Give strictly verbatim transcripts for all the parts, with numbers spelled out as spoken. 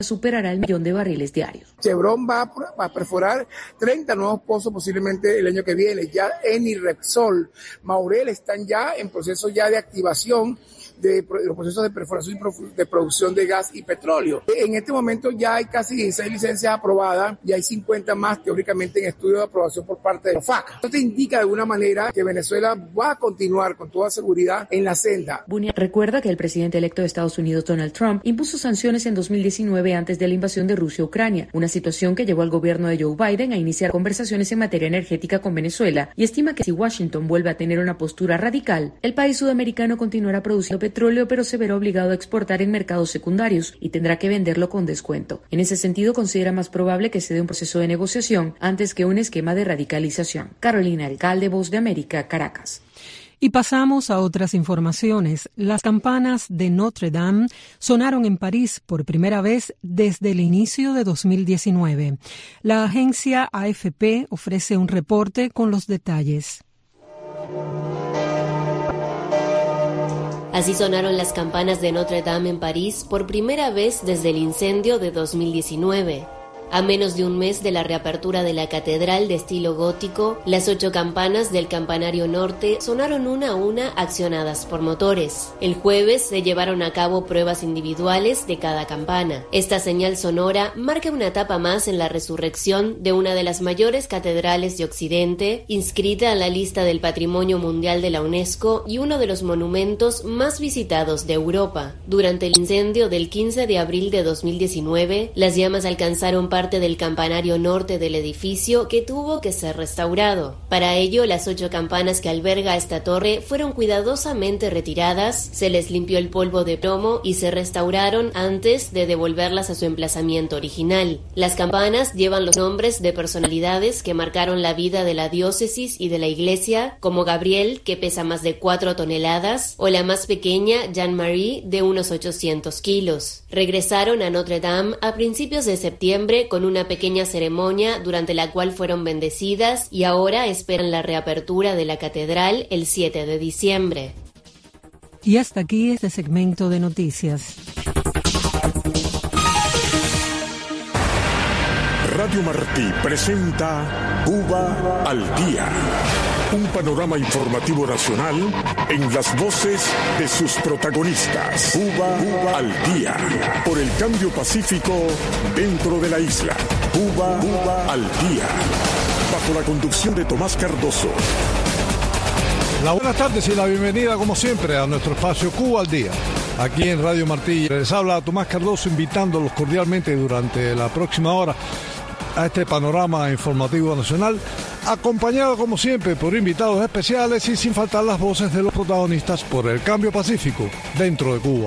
superará el millón de barriles diarios. Chevron va a perforar treinta nuevos pozos posiblemente el año que viene. Ya Eni, Repsol, Maurel están ya en proceso ya de activación de los procesos de perforación y de producción de gas y petróleo. En este momento ya hay casi dieciséis licencias aprobadas y hay cincuenta más teóricamente en estudio de aprobación por parte de OFAC. Esto te indica de alguna manera que Venezuela va a continuar con toda seguridad en la senda. Bunia recuerda que el presidente electo de Estados Unidos, Donald Trump, impuso sanciones en dos mil diecinueve antes de la invasión de Rusia a Ucrania, una situación que llevó al gobierno de Joe Biden a iniciar conversaciones en materia energética con Venezuela y estima que si Washington vuelve a tener una postura radical, el país sudamericano continuará produciendo petróleo petróleo, pero se verá obligado a exportar en mercados secundarios y tendrá que venderlo con descuento. En ese sentido, considera más probable que se dé un proceso de negociación antes que un esquema de radicalización. Carolina Alcalde, Voz de América, Caracas. Y pasamos a otras informaciones. Las campanas de Notre Dame sonaron en París por primera vez desde el inicio de dos mil diecinueve. La agencia A F P ofrece un reporte con los detalles. Así sonaron las campanas de Notre Dame en París por primera vez desde el incendio de dos mil diecinueve. A menos de un mes de la reapertura de la catedral de estilo gótico, las ocho campanas del campanario norte sonaron una a una accionadas por motores. El jueves se llevaron a cabo pruebas individuales de cada campana. Esta señal sonora marca una etapa más en la resurrección de una de las mayores catedrales de Occidente, inscrita en la lista del Patrimonio Mundial de la UNESCO y uno de los monumentos más visitados de Europa. Durante el incendio del quince de abril de dos mil diecinueve, las llamas alcanzaron parte parte del campanario norte del edificio que tuvo que ser restaurado. Para ello, las ocho campanas que alberga esta torre fueron cuidadosamente retiradas, se les limpió el polvo de plomo y se restauraron antes de devolverlas a su emplazamiento original. Las campanas llevan los nombres de personalidades que marcaron la vida de la diócesis y de la iglesia, como Gabriel, que pesa más de cuatro toneladas, o la más pequeña, Jean-Marie, de unos ochocientos kilos. Regresaron a Notre Dame a principios de septiembre con una pequeña ceremonia durante la cual fueron bendecidas y ahora esperan la reapertura de la catedral el siete de diciembre. Y hasta aquí este segmento de noticias. Radio Martí presenta Cuba al Día. Un panorama informativo nacional en las voces de sus protagonistas. Cuba, Cuba al Día. Por el cambio pacífico dentro de la isla. Cuba, Cuba al Día. Bajo la conducción de Tomás Cardoso. La buenas tardes y la bienvenida, como siempre, a nuestro espacio Cuba al Día. Aquí en Radio Martí les habla Tomás Cardoso, invitándolos cordialmente durante la próxima hora a este panorama informativo nacional, acompañado como siempre por invitados especiales y sin faltar las voces de los protagonistas por el cambio pacífico dentro de Cuba.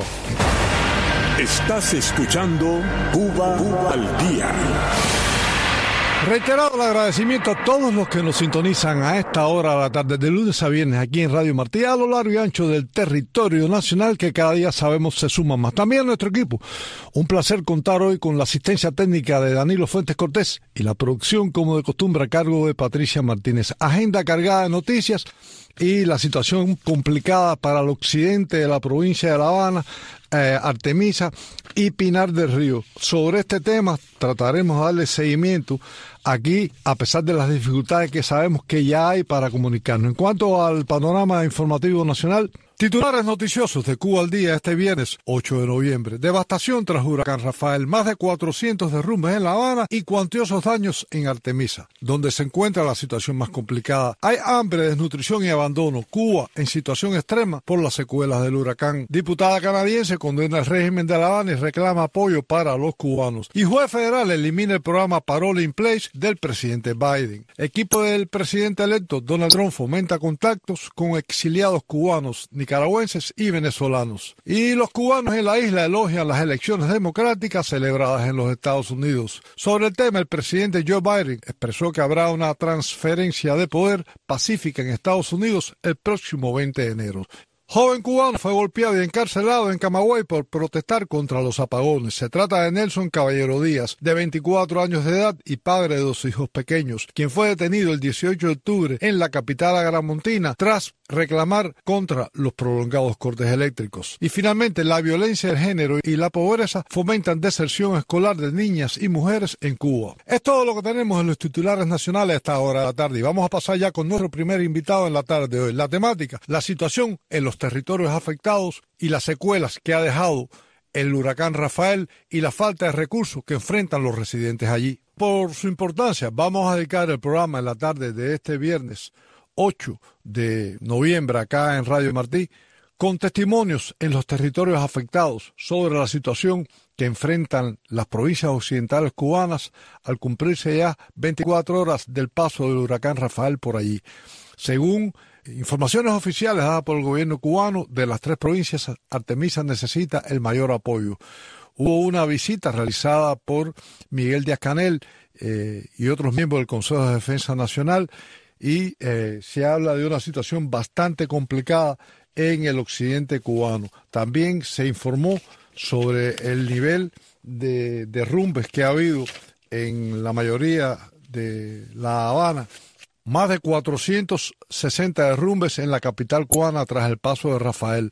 Estás escuchando Cuba, Cuba al Día. Reiterado el agradecimiento a todos los que nos sintonizan a esta hora de la tarde, de lunes a viernes, aquí en Radio Martí, a lo largo y ancho del territorio nacional, que cada día sabemos se suma más. También nuestro equipo. Un placer contar hoy con la asistencia técnica de Danilo Fuentes Cortés y la producción, como de costumbre, a cargo de Patricia Martínez. Agenda cargada de noticias y la situación complicada para el occidente de la provincia de La Habana, eh, Artemisa y Pinar del Río. Sobre este tema trataremos de darle seguimiento aquí, a pesar de las dificultades que sabemos que ya hay para comunicarnos. En cuanto al panorama informativo nacional, titulares noticiosos de Cuba al Día este viernes ocho de noviembre. Devastación tras huracán Rafael. Más de cuatrocientos derrumbes en La Habana y cuantiosos daños en Artemisa, donde se encuentra la situación más complicada. Hay hambre, desnutrición y abandono. Cuba en situación extrema por las secuelas del huracán. Diputada canadiense condena el régimen de La Habana y reclama apoyo para los cubanos. Y juez federal elimina el programa Parole in Place del presidente Biden. Equipo del presidente electo Donald Trump fomenta contactos con exiliados cubanos, nicaragüenses y venezolanos. Y los cubanos en la isla elogian las elecciones democráticas celebradas en los Estados Unidos. Sobre el tema, el presidente Joe Biden expresó que habrá una transferencia de poder pacífica en Estados Unidos el próximo veinte de enero. Joven cubano fue golpeado y encarcelado en Camagüey por protestar contra los apagones. Se trata de Nelson Caballero Díaz, de veinticuatro años de edad y padre de dos hijos pequeños, quien fue detenido el dieciocho de octubre en la capital agramontina tras reclamar contra los prolongados cortes eléctricos. Y finalmente, la violencia de género y la pobreza fomentan deserción escolar de niñas y mujeres en Cuba. Es todo lo que tenemos en los titulares nacionales a esta hora de la tarde y vamos a pasar ya con nuestro primer invitado en la tarde de hoy. La temática, la situación en los territorios afectados y las secuelas que ha dejado el huracán Rafael y la falta de recursos que enfrentan los residentes allí. Por su importancia, vamos a dedicar el programa en la tarde de este viernes ocho de noviembre acá en Radio Martí con testimonios en los territorios afectados sobre la situación que enfrentan las provincias occidentales cubanas al cumplirse ya veinticuatro horas del paso del huracán Rafael por allí. Según informaciones oficiales dadas por el gobierno cubano, de las tres provincias, Artemisa necesita el mayor apoyo. Hubo una visita realizada por Miguel Díaz-Canel eh, y otros miembros del Consejo de Defensa Nacional y eh, se habla de una situación bastante complicada en el occidente cubano. También se informó sobre el nivel de derrumbes que ha habido en la mayoría de La Habana. Más de cuatrocientos sesenta derrumbes en la capital cubana tras el paso de Rafael.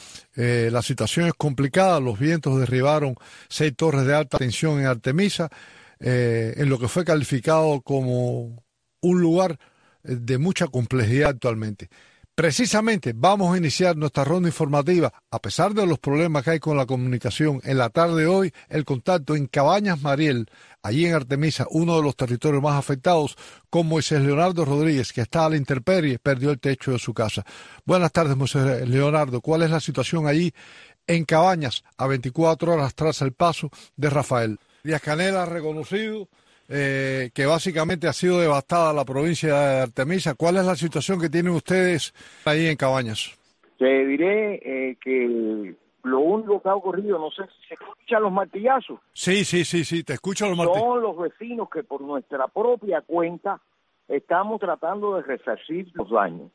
Eh, la situación es complicada, los vientos derribaron seis torres de alta tensión en Artemisa, eh, en lo que fue calificado como un lugar de mucha complejidad actualmente. Precisamente vamos a iniciar nuestra ronda informativa, a pesar de los problemas que hay con la comunicación. En la tarde de hoy, el contacto en Cabañas Mariel, allí en Artemisa, uno de los territorios más afectados, con Moisés Leonardo Rodríguez, que está a la intemperie, perdió el techo de su casa. Buenas tardes, Moisés Leonardo. ¿Cuál es la situación allí en Cabañas, a veinticuatro horas tras el paso de Rafael? Díaz-Canel ha reconocido Eh, que básicamente ha sido devastada la provincia de Artemisa. ¿Cuál es la situación que tienen ustedes ahí en Cabañas? Te diré eh, que lo único que ha ocurrido, no sé si se escuchan los martillazos. Sí, sí, sí, sí, te escucho los martillazos. Son los vecinos que por nuestra propia cuenta estamos tratando de resarcir los daños.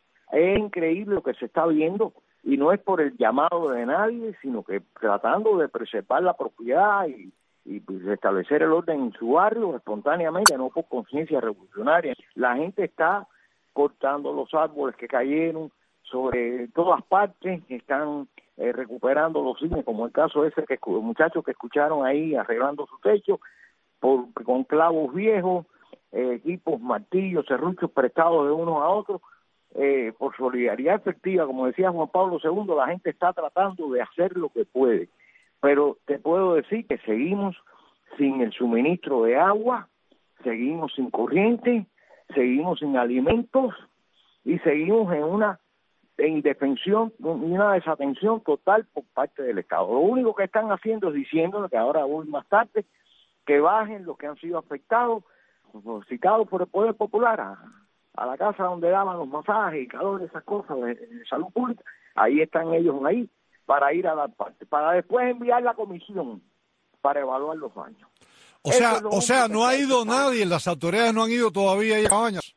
Es increíble lo que se está viendo y no es por el llamado de nadie, sino que tratando de preservar la propiedad y y pues restablecer el orden en su barrio espontáneamente, no por conciencia revolucionaria. La gente está cortando los árboles que cayeron sobre todas partes, están eh, recuperando los cines, como el caso ese que muchachos que escucharon ahí arreglando su techo por, con clavos viejos, eh, equipos, martillos, serruchos prestados de unos a otros, eh, por solidaridad efectiva, como decía Juan Pablo segundo, la gente está tratando de hacer lo que puede. Pero te puedo decir que seguimos sin el suministro de agua, seguimos sin corriente, seguimos sin alimentos y seguimos en una indefensión y una desatención total por parte del Estado. Lo único que están haciendo es diciendo, que ahora voy más tarde, que bajen los que han sido afectados, citados por el Poder Popular, a, a la casa donde daban los masajes y calor, esas cosas de, de salud pública. Ahí están ellos ahí, para ir a dar parte, para después enviar la comisión para evaluar los daños. O sea, o sea, no ha ido nadie, las autoridades no han ido todavía a Cabañas.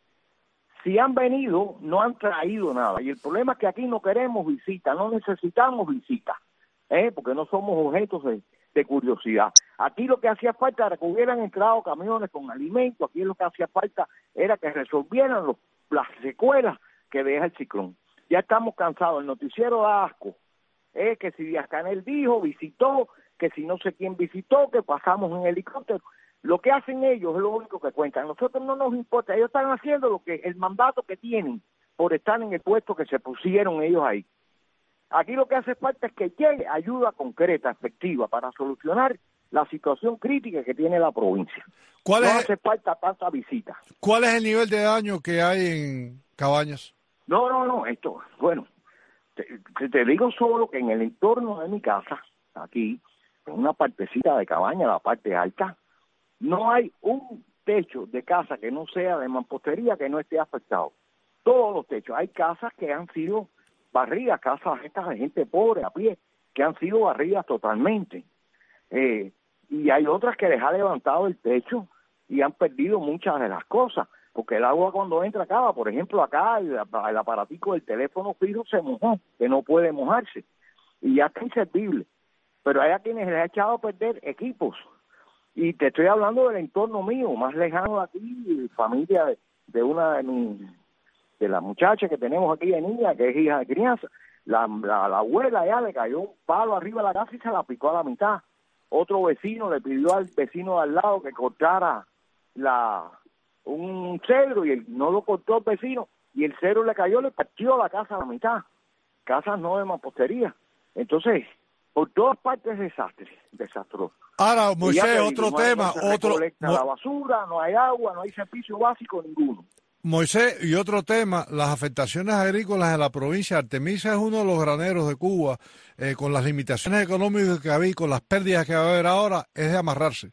Si han venido, no han traído nada. Y el problema es que aquí no queremos visita, no necesitamos visita, ¿eh? Porque no somos objetos de, de curiosidad. Aquí lo que hacía falta era que hubieran entrado camiones con alimentos, aquí lo que hacía falta era que resolvieran los, las secuelas que deja el ciclón. Ya estamos cansados, el noticiero da asco. Eh, que si Díaz-Canel dijo, visitó, que si no sé quién visitó, que pasamos en helicóptero. Lo que hacen ellos es lo único que cuentan. A nosotros no nos importa, ellos están haciendo lo que el mandato que tienen por estar en el puesto que se pusieron ellos ahí. Aquí lo que hace falta es que llegue ayuda concreta, efectiva, para solucionar la situación crítica que tiene la provincia. ¿Cuál no es, hace falta tanta visita. ¿Cuál es el nivel de daño que hay en Cabañas? No, no, no, esto, bueno, Te, te digo solo que en el entorno de mi casa, aquí, en una partecita de Cabaña, la parte alta, no hay un techo de casa que no sea de mampostería que no esté afectado. Todos los techos. Hay casas que han sido barridas, casas estas de gente pobre a pie, que han sido barridas totalmente. Eh, y hay otras que les ha levantado el techo y han perdido muchas de las cosas, porque porque el agua cuando entra acaba. Por ejemplo, acá el, el aparatico del teléfono fijo se mojó, que no puede mojarse, y ya está inservible. Pero hay a quienes les ha echado a perder equipos. Y te estoy hablando del entorno mío, más lejano de aquí, familia de, de una de, mi, de las muchachas que tenemos aquí de niña, que es hija de crianza. La, la, la abuela ya le cayó un palo arriba de la casa y se la picó a la mitad. Otro vecino le pidió al vecino de al lado que cortara la un cedro y él no lo cortó el vecino y el cedro le cayó, le partió la casa a la mitad. Casas no de mampostería. Entonces, por todas partes desastre, desastroso. Ahora, Moisés, otro no tema, hay, no se otro... recolecta la basura, no hay agua, no hay servicio básico ninguno. Moisés, y otro tema, las afectaciones agrícolas en la provincia de Artemisa es uno de los graneros de Cuba, eh, con las limitaciones económicas que había, con las pérdidas que va a haber ahora, es de amarrarse.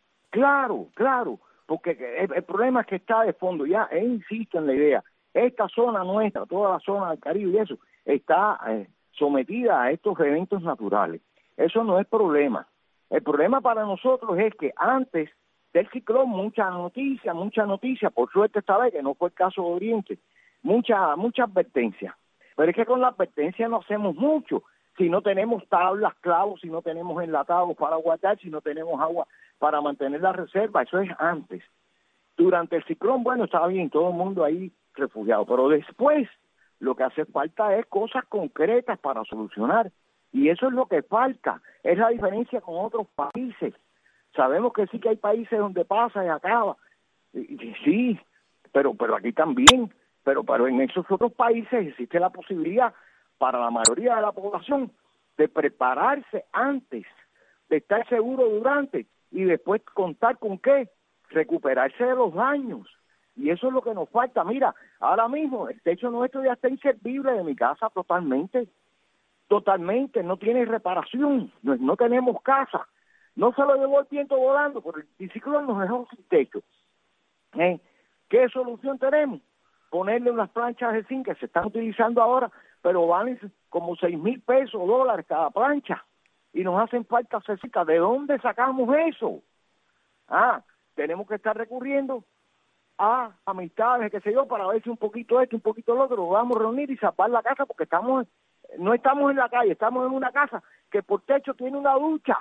Claro, claro, porque el, el problema es que está de fondo, ya, e insisto en la idea, esta zona nuestra, toda la zona del Caribe y eso, está eh, sometida a estos eventos naturales. Eso no es problema. El problema para nosotros es que antes del ciclón, mucha noticia, mucha noticia, por suerte esta vez, que no fue el caso de Oriente, mucha, mucha advertencia. Pero es que con la advertencia no hacemos mucho. Si no tenemos tablas, clavos, si no tenemos enlatados para guardar, si no tenemos agua para mantener la reserva, eso es antes. Durante el ciclón, bueno, estaba bien, todo el mundo ahí refugiado, pero después lo que hace falta es cosas concretas para solucionar. Y eso es lo que falta, es la diferencia con otros países. Sabemos que sí que hay países donde pasa y acaba, y, y sí, pero pero aquí también, pero, pero en esos otros países existe la posibilidad para la mayoría de la población de prepararse antes, de estar seguro durante, y después contar con qué, recuperarse de los daños. Y eso es lo que nos falta. Mira, ahora mismo el techo nuestro ya está inservible de mi casa totalmente. Totalmente, no tiene reparación, no, no tenemos casa, no se lo llevó el viento volando, pero el ciclón nos dejó sin techo. ¿Eh? ¿Qué solución tenemos? Ponerle unas planchas de zinc que se están utilizando ahora, pero valen como seis mil pesos o dólares cada plancha, y nos hacen falta cesitas. ¿De dónde sacamos eso? Ah, tenemos que estar recurriendo a amistades, qué sé yo, para ver si un poquito esto, un poquito lo otro, lo vamos a reunir y zapar la casa, porque estamos... No estamos en la calle, estamos en una casa que por techo tiene una ducha.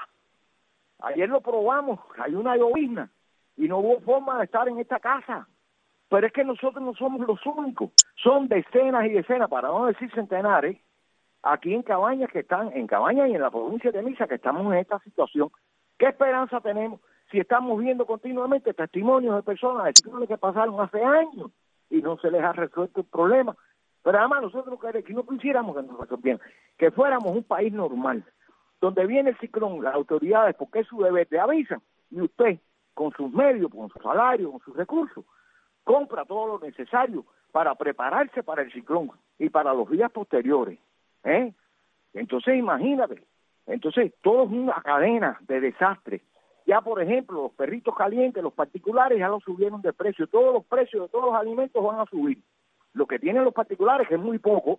Ayer lo probamos, hay una llovizna y no hubo forma de estar en esta casa. Pero es que nosotros no somos los únicos, son decenas y decenas, para no decir centenares, aquí en Cabañas que están, en Cabañas y en la provincia de Misa que estamos en esta situación. ¿Qué esperanza tenemos si estamos viendo continuamente testimonios de personas de ciclones que pasaron hace años y no se les ha resuelto el problema? Pero además nosotros que no quisiéramos que nos resolvieran, que fuéramos un país normal, donde viene el ciclón, las autoridades, porque es su deber, te avisan, y usted, con sus medios, con su salario, con sus recursos, compra todo lo necesario para prepararse para el ciclón y para los días posteriores. ¿eh? Entonces, imagínate, entonces, todo es una cadena de desastres. Ya, por ejemplo, los perritos calientes, los particulares ya los subieron de precio, todos los precios de todos los alimentos van a subir. Lo que tienen los particulares, que es muy poco,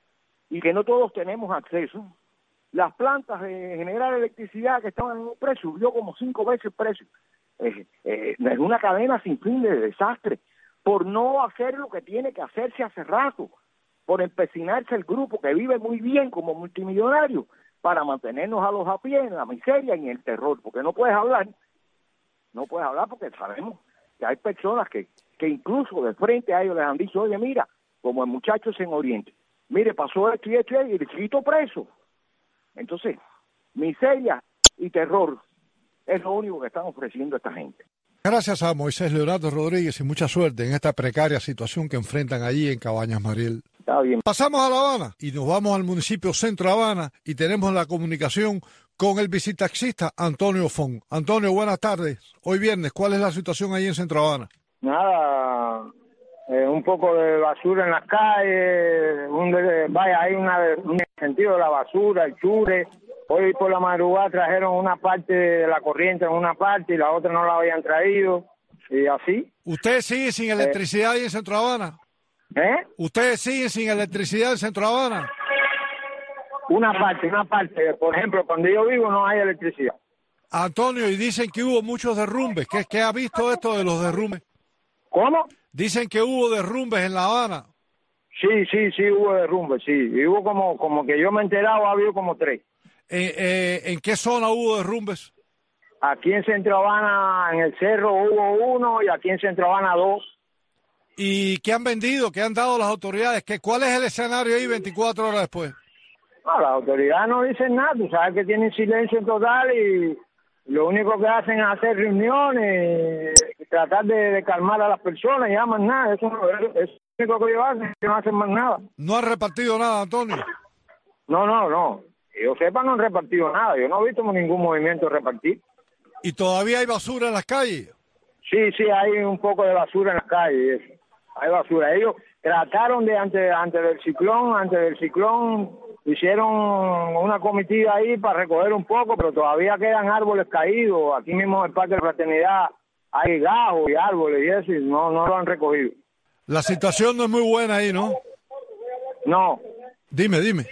y que no todos tenemos acceso. Las plantas de generar electricidad que estaban en un precio, subió como cinco veces el precio. Eh, eh, es una cadena sin fin de desastre, por no hacer lo que tiene que hacerse hace rato, por empecinarse el grupo que vive muy bien como multimillonario, para mantenernos a los a pie en la miseria y en el terror, porque no puedes hablar, no puedes hablar porque sabemos que hay personas que que incluso de frente a ellos les han dicho, oye, mira, como el muchacho es en Oriente, mire, pasó esto y esto y el chiquito preso. Entonces, miseria y terror es lo único que están ofreciendo a esta gente. Gracias a Moisés Leonardo Rodríguez y mucha suerte en esta precaria situación que enfrentan allí en Cabañas, Mariel. Está bien. Pasamos a La Habana y nos vamos al municipio Centro Habana y tenemos la comunicación con el visitaxista Antonio Fon. Antonio, buenas tardes. Hoy viernes, ¿cuál es la situación ahí en Centro Habana? Nada, eh, un poco de basura en las calles, un de, vaya, hay una, un sentido de la basura, el chure. Hoy por la madrugada trajeron una parte de la corriente en una parte y la otra no la habían traído, y así. ¿Ustedes siguen sin electricidad eh, ahí en Centro Habana? ¿Eh? ¿Ustedes siguen sin electricidad en Centro Habana? Una parte, una parte. Por ejemplo, donde yo vivo no hay electricidad. Antonio, y dicen que hubo muchos derrumbes. ¿Qué, qué ha visto esto de los derrumbes? ¿Cómo? Dicen que hubo derrumbes en La Habana. Sí, sí, sí, hubo derrumbes, sí. Y hubo como, como que yo me he enterado, ha habido como tres. Eh, eh, ¿En qué zona hubo derrumbes? Aquí en Centro Habana, en el cerro, hubo uno y aquí en Centro Habana dos. ¿Y qué han vendido? ¿Qué han dado las autoridades? ¿Qué, ¿Cuál es el escenario ahí veinticuatro horas después? No, las autoridades no dicen nada, tú sabes que tienen silencio total y lo único que hacen es hacer reuniones y tratar de, de calmar a las personas y nada más nada. Eso, eso es lo único que ellos hacen, que no hacen más nada. ¿No han repartido nada, Antonio? No, no, no. Que yo sepa, no han repartido nada. Yo no he visto ningún movimiento repartir. ¿Y todavía hay basura en las calles? Sí, sí, hay un poco de basura en las calles. Hay basura. Ellos trataron de, antes, antes del ciclón, antes del ciclón, hicieron una comitiva ahí para recoger un poco, pero todavía quedan árboles caídos. Aquí mismo en el Parque de la Fraternidad hay gajos y árboles y eso, y no, no lo han recogido. La situación no es muy buena ahí, ¿no? No. Dime, dime.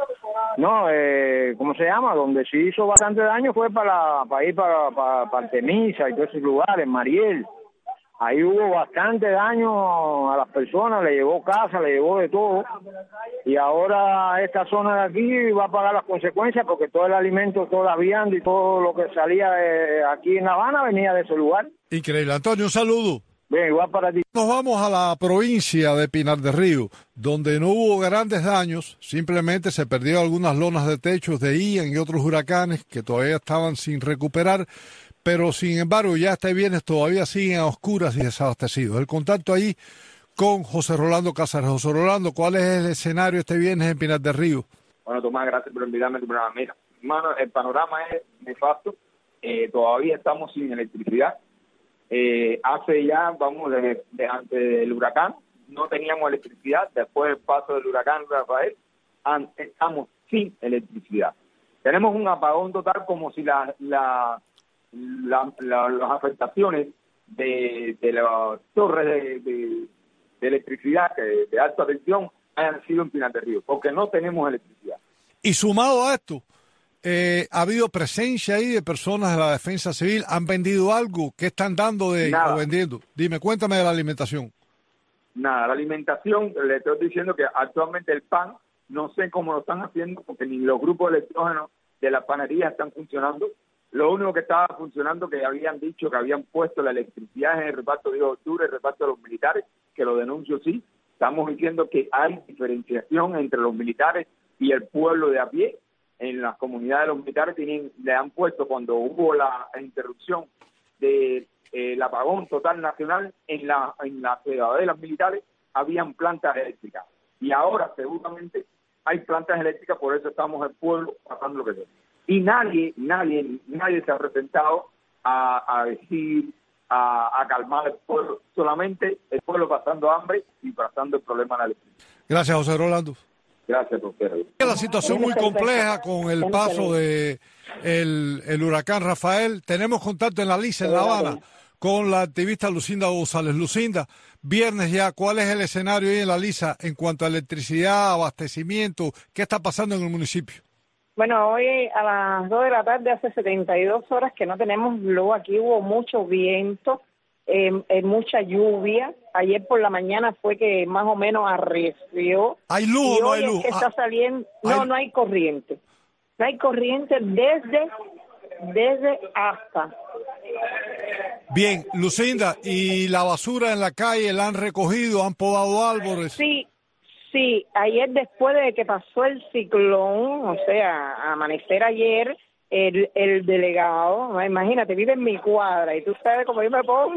No, eh, ¿cómo se llama? Donde sí hizo bastante daño fue para, para ir para, para, para Artemisa y todos esos lugares, Mariel. Ahí hubo bastante daño a las personas, le llevó casa, le llevó de todo. Y ahora esta zona de aquí va a pagar las consecuencias porque todo el alimento, toda la vianda y todo lo que salía de aquí en La Habana venía de ese lugar. Increíble. Antonio, un saludo. Bien, igual para ti. Nos vamos a la provincia de Pinar del Río, donde no hubo grandes daños, simplemente se perdieron algunas lonas de techos de Ian y otros huracanes que todavía estaban sin recuperar, pero sin embargo ya este viernes todavía siguen a oscuras y desabastecidos. El contacto ahí con José Rolando Cáceres. José Rolando, ¿cuál es el escenario este viernes en Pinar del Río? Bueno, Tomás, gracias por invitarme a tu programa. Mira, hermano, el panorama es nefasto, eh, todavía estamos sin electricidad. Eh, hace ya, vamos, desde de antes del huracán, no teníamos electricidad. Después del paso del huracán Rafael, an, estamos sin electricidad. Tenemos un apagón total, como si la, la, la, la las afectaciones de, de las torres de, de, de electricidad de, de alta tensión hayan sido en Pinar del Río, porque no tenemos electricidad. Y sumado a esto, Eh, ¿ha habido presencia ahí de personas de la defensa civil? ¿Han vendido algo? ¿Qué están dando de Nada. o vendiendo? Dime, cuéntame de la alimentación. Nada, la alimentación, le estoy diciendo que actualmente el pan, no sé cómo lo están haciendo, porque ni los grupos electrógenos de la panería están funcionando. Lo único que estaba funcionando, que habían dicho que habían puesto la electricidad en el reparto de octubre, el reparto de los militares, que lo denuncio sí. Estamos diciendo que hay diferenciación entre los militares y el pueblo de a pie. En las comunidades de los militares tienen, le han puesto, cuando hubo la interrupción del de, apagón total nacional, en la en las ciudadelas militares habían plantas eléctricas. Y ahora seguramente hay plantas eléctricas, por eso estamos el pueblo pasando lo que sea. Y nadie, nadie, nadie se ha presentado a, a decir, a, a calmar al pueblo, solamente el pueblo pasando hambre y pasando el problema de la electricidad. Gracias, José Rolando. Gracias, doctor. La situación muy compleja con el paso de el, el huracán Rafael. Tenemos contacto en la Lisa, en La Habana, con la activista Lucinda González. Lucinda, viernes ya, ¿cuál es el escenario ahí en la Lisa en cuanto a electricidad, abastecimiento? ¿Qué está pasando en el municipio? Bueno, hoy a las dos de la tarde, hace setenta y dos horas que no tenemos luz. Aquí hubo mucho viento, eh, eh, mucha lluvia. Ayer por la mañana fue que más o menos arreció. ¿Hay luz o no hay luz? Es que está saliendo, no, ¿Hay... no hay corriente. No hay corriente desde, desde hasta. Bien, Lucinda, ¿y la basura en la calle la han recogido, han podado árboles? Sí, sí. Ayer después de que pasó el ciclón, o sea, amanecer ayer, El, el delegado, imagínate, vive en mi cuadra y tú sabes cómo yo me pongo.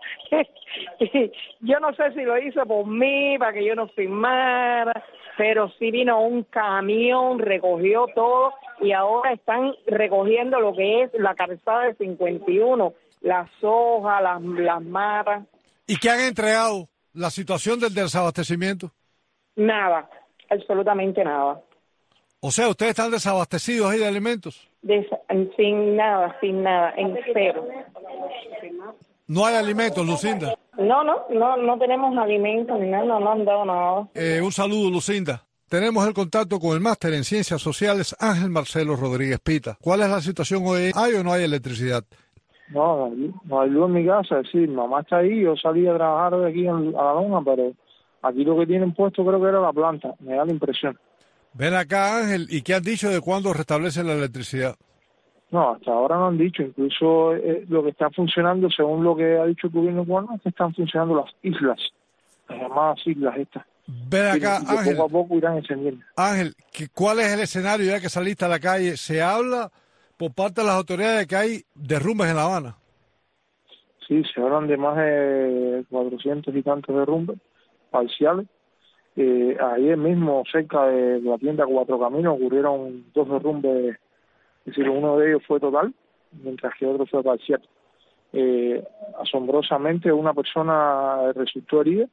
Yo no sé si lo hizo por mí, para que yo no firmara, pero sí vino un camión, recogió todo y ahora están recogiendo lo que es la calzada de cincuenta y uno, las hojas, las, las matas. ¿Y qué han entregado? ¿La situación del desabastecimiento? Nada, absolutamente nada. O sea, ¿ustedes están desabastecidos ahí de alimentos? Des, sin nada, sin nada, en cero. ¿No hay alimentos, Lucinda? No, no, no, no tenemos alimentos ni nada, no, no han dado nada. Eh, un saludo, Lucinda. Tenemos el contacto con el máster en Ciencias Sociales, Ángel Marcelo Rodríguez Pita. ¿Cuál es la situación hoy? ¿Hay o no hay electricidad? No, no, no hay luz en mi casa, es decir, mamá está ahí, yo salí a trabajar de aquí en, a la loma, pero aquí lo que tienen puesto creo que era la planta, me da la impresión. Ven acá, Ángel, ¿y qué han dicho de cuándo restablecen la electricidad? No, hasta ahora no han dicho, incluso eh, lo que está funcionando, según lo que ha dicho el gobierno cubano, es que están funcionando las islas, las llamadas islas estas. Ven acá, y, y Ángel. Poco a poco irán encendiendo. Ángel, ¿cuál es el escenario ya que saliste a la calle? ¿Se habla por parte de las autoridades de que hay derrumbes en La Habana? Sí, se hablan de más de cuatrocientos y tantos derrumbes parciales. Eh, ayer mismo, cerca de la tienda Cuatro Caminos, ocurrieron dos derrumbes, es decir, uno de ellos fue total, mientras que otro fue parcial. Eh, asombrosamente, una persona resultó herida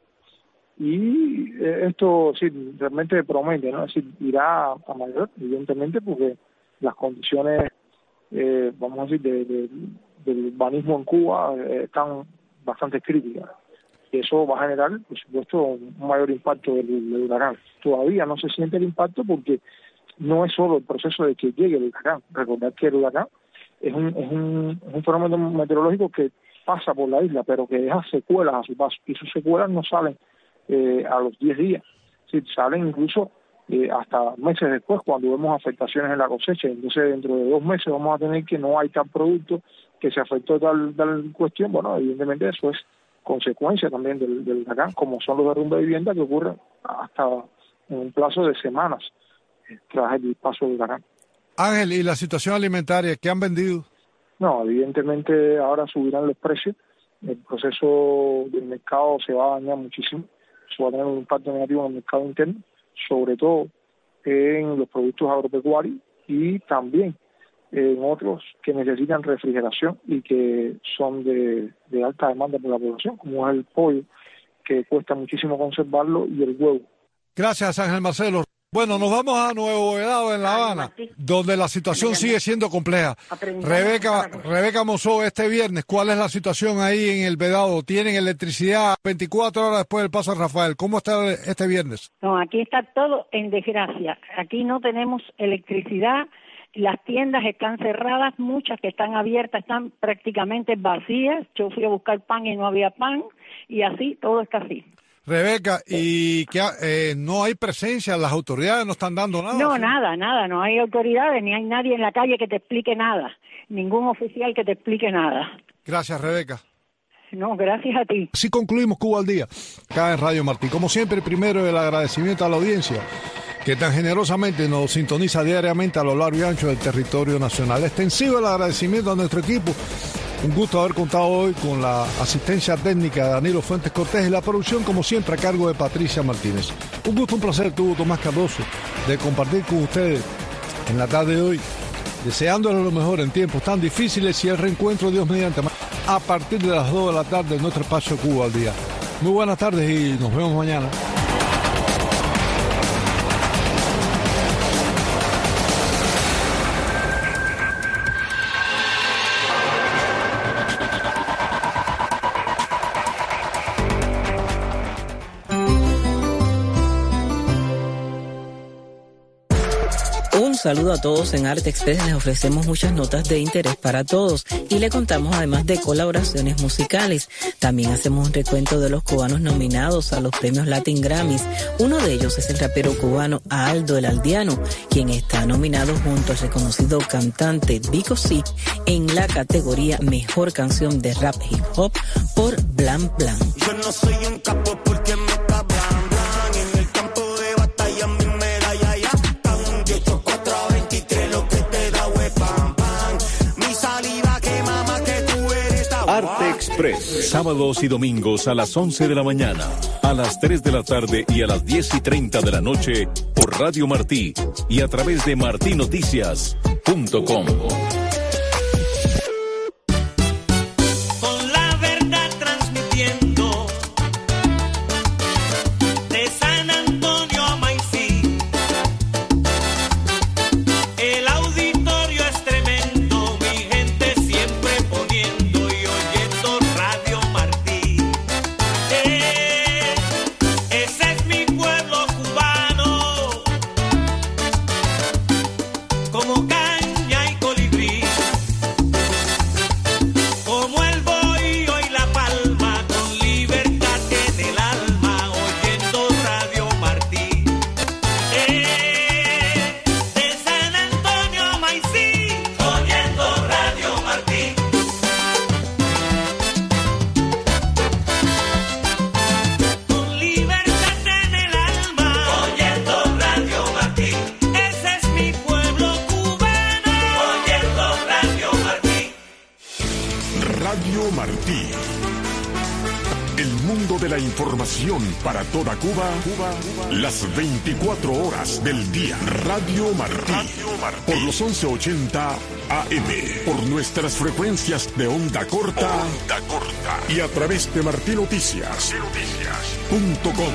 y eh, esto sí, realmente promete, ¿no? Es decir, irá a mayor, evidentemente, porque las condiciones, eh, vamos a decir, de, de, del urbanismo en Cuba eh, están bastante críticas. Y eso va a generar, por supuesto, un mayor impacto del, del huracán. Todavía no se siente el impacto porque no es solo el proceso de que llegue el huracán. Recordar que el huracán es un, es un, es un fenómeno meteorológico que pasa por la isla, pero que deja secuelas a su paso. Y sus secuelas no salen eh, a los diez días. Sí, salen incluso eh, hasta meses después, cuando vemos afectaciones en la cosecha. Entonces, dentro de dos meses vamos a tener que no hay tal producto que se afectó tal, tal cuestión. Bueno, evidentemente eso es consecuencia también del, del huracán, como son los derrumbes de vivienda que ocurren hasta en un plazo de semanas tras el paso del huracán. Ángel, ¿y la situación alimentaria? ¿Qué han vendido? No, evidentemente ahora subirán los precios, el proceso del mercado se va a dañar muchísimo, eso va a tener un impacto negativo en el mercado interno, sobre todo en los productos agropecuarios y también en otros que necesitan refrigeración y que son de, de alta demanda por la población, como es el pollo, que cuesta muchísimo conservarlo, y el huevo. Gracias, Ángel Marcelo. Bueno, nos vamos a Nuevo Vedado, en La Habana, donde la situación sigue siendo compleja. Rebeca, Rebeca Mozó, este viernes, ¿cuál es la situación ahí en el Vedado? ¿Tienen electricidad veinticuatro horas después del paso de Rafael? ¿Cómo está este viernes? No, aquí está todo en desgracia. Aquí no tenemos electricidad. Las tiendas están cerradas, muchas que están abiertas están prácticamente vacías. Yo fui a buscar pan y no había pan, y así, todo está así. Rebeca, ¿y que eh, no hay presencia? ¿Las autoridades no están dando nada? No, ¿sí? nada, nada, no hay autoridades, ni hay nadie en la calle que te explique nada, ningún oficial que te explique nada. Gracias, Rebeca. No, gracias a ti. Así concluimos Cuba al Día, acá en Radio Martí. Como siempre, primero el agradecimiento a la audiencia, que tan generosamente nos sintoniza diariamente a lo largo y ancho del territorio nacional. Extensivo el agradecimiento a nuestro equipo. Un gusto haber contado hoy con la asistencia técnica de Danilo Fuentes Cortés y la producción, como siempre, a cargo de Patricia Martínez. Un gusto, un placer, tuvo Tomás Cardoso, de compartir con ustedes en la tarde de hoy, deseándoles lo mejor en tiempos tan difíciles, y el reencuentro, Dios mediante, a partir de las dos de la tarde en nuestro espacio Cuba al Día. Muy buenas tardes y nos vemos mañana. Saludo a todos. En Arte Express les ofrecemos muchas notas de interés para todos y le contamos además de colaboraciones musicales. También hacemos un recuento de los cubanos nominados a los premios Latin Grammys. Uno de ellos es el rapero cubano Aldo el Aldeano, quien está nominado junto al reconocido cantante Vico C en la categoría Mejor Canción de Rap Hip Hop por Blan Blan. Yo no soy un capo porque me está blan blan en el campo de batalla, mi medalla ya están. Yo choco a veintitrés, lo que te da hue pam pam. Mi saliva quema más que tú eres. Arte Express, sábados y domingos a las once de la mañana, a las tres de la tarde y a las diez y treinta de la noche por Radio Martí y a través de martí noticias punto com. Como caña y colibrí. Martí. El mundo de la información para toda Cuba, Cuba, Cuba, las veinticuatro horas del día. Radio Martí. Radio Martí. Por los once ochenta A M. Por nuestras frecuencias de onda corta. Onda corta. Y a través de Martí Noticias. Punto com.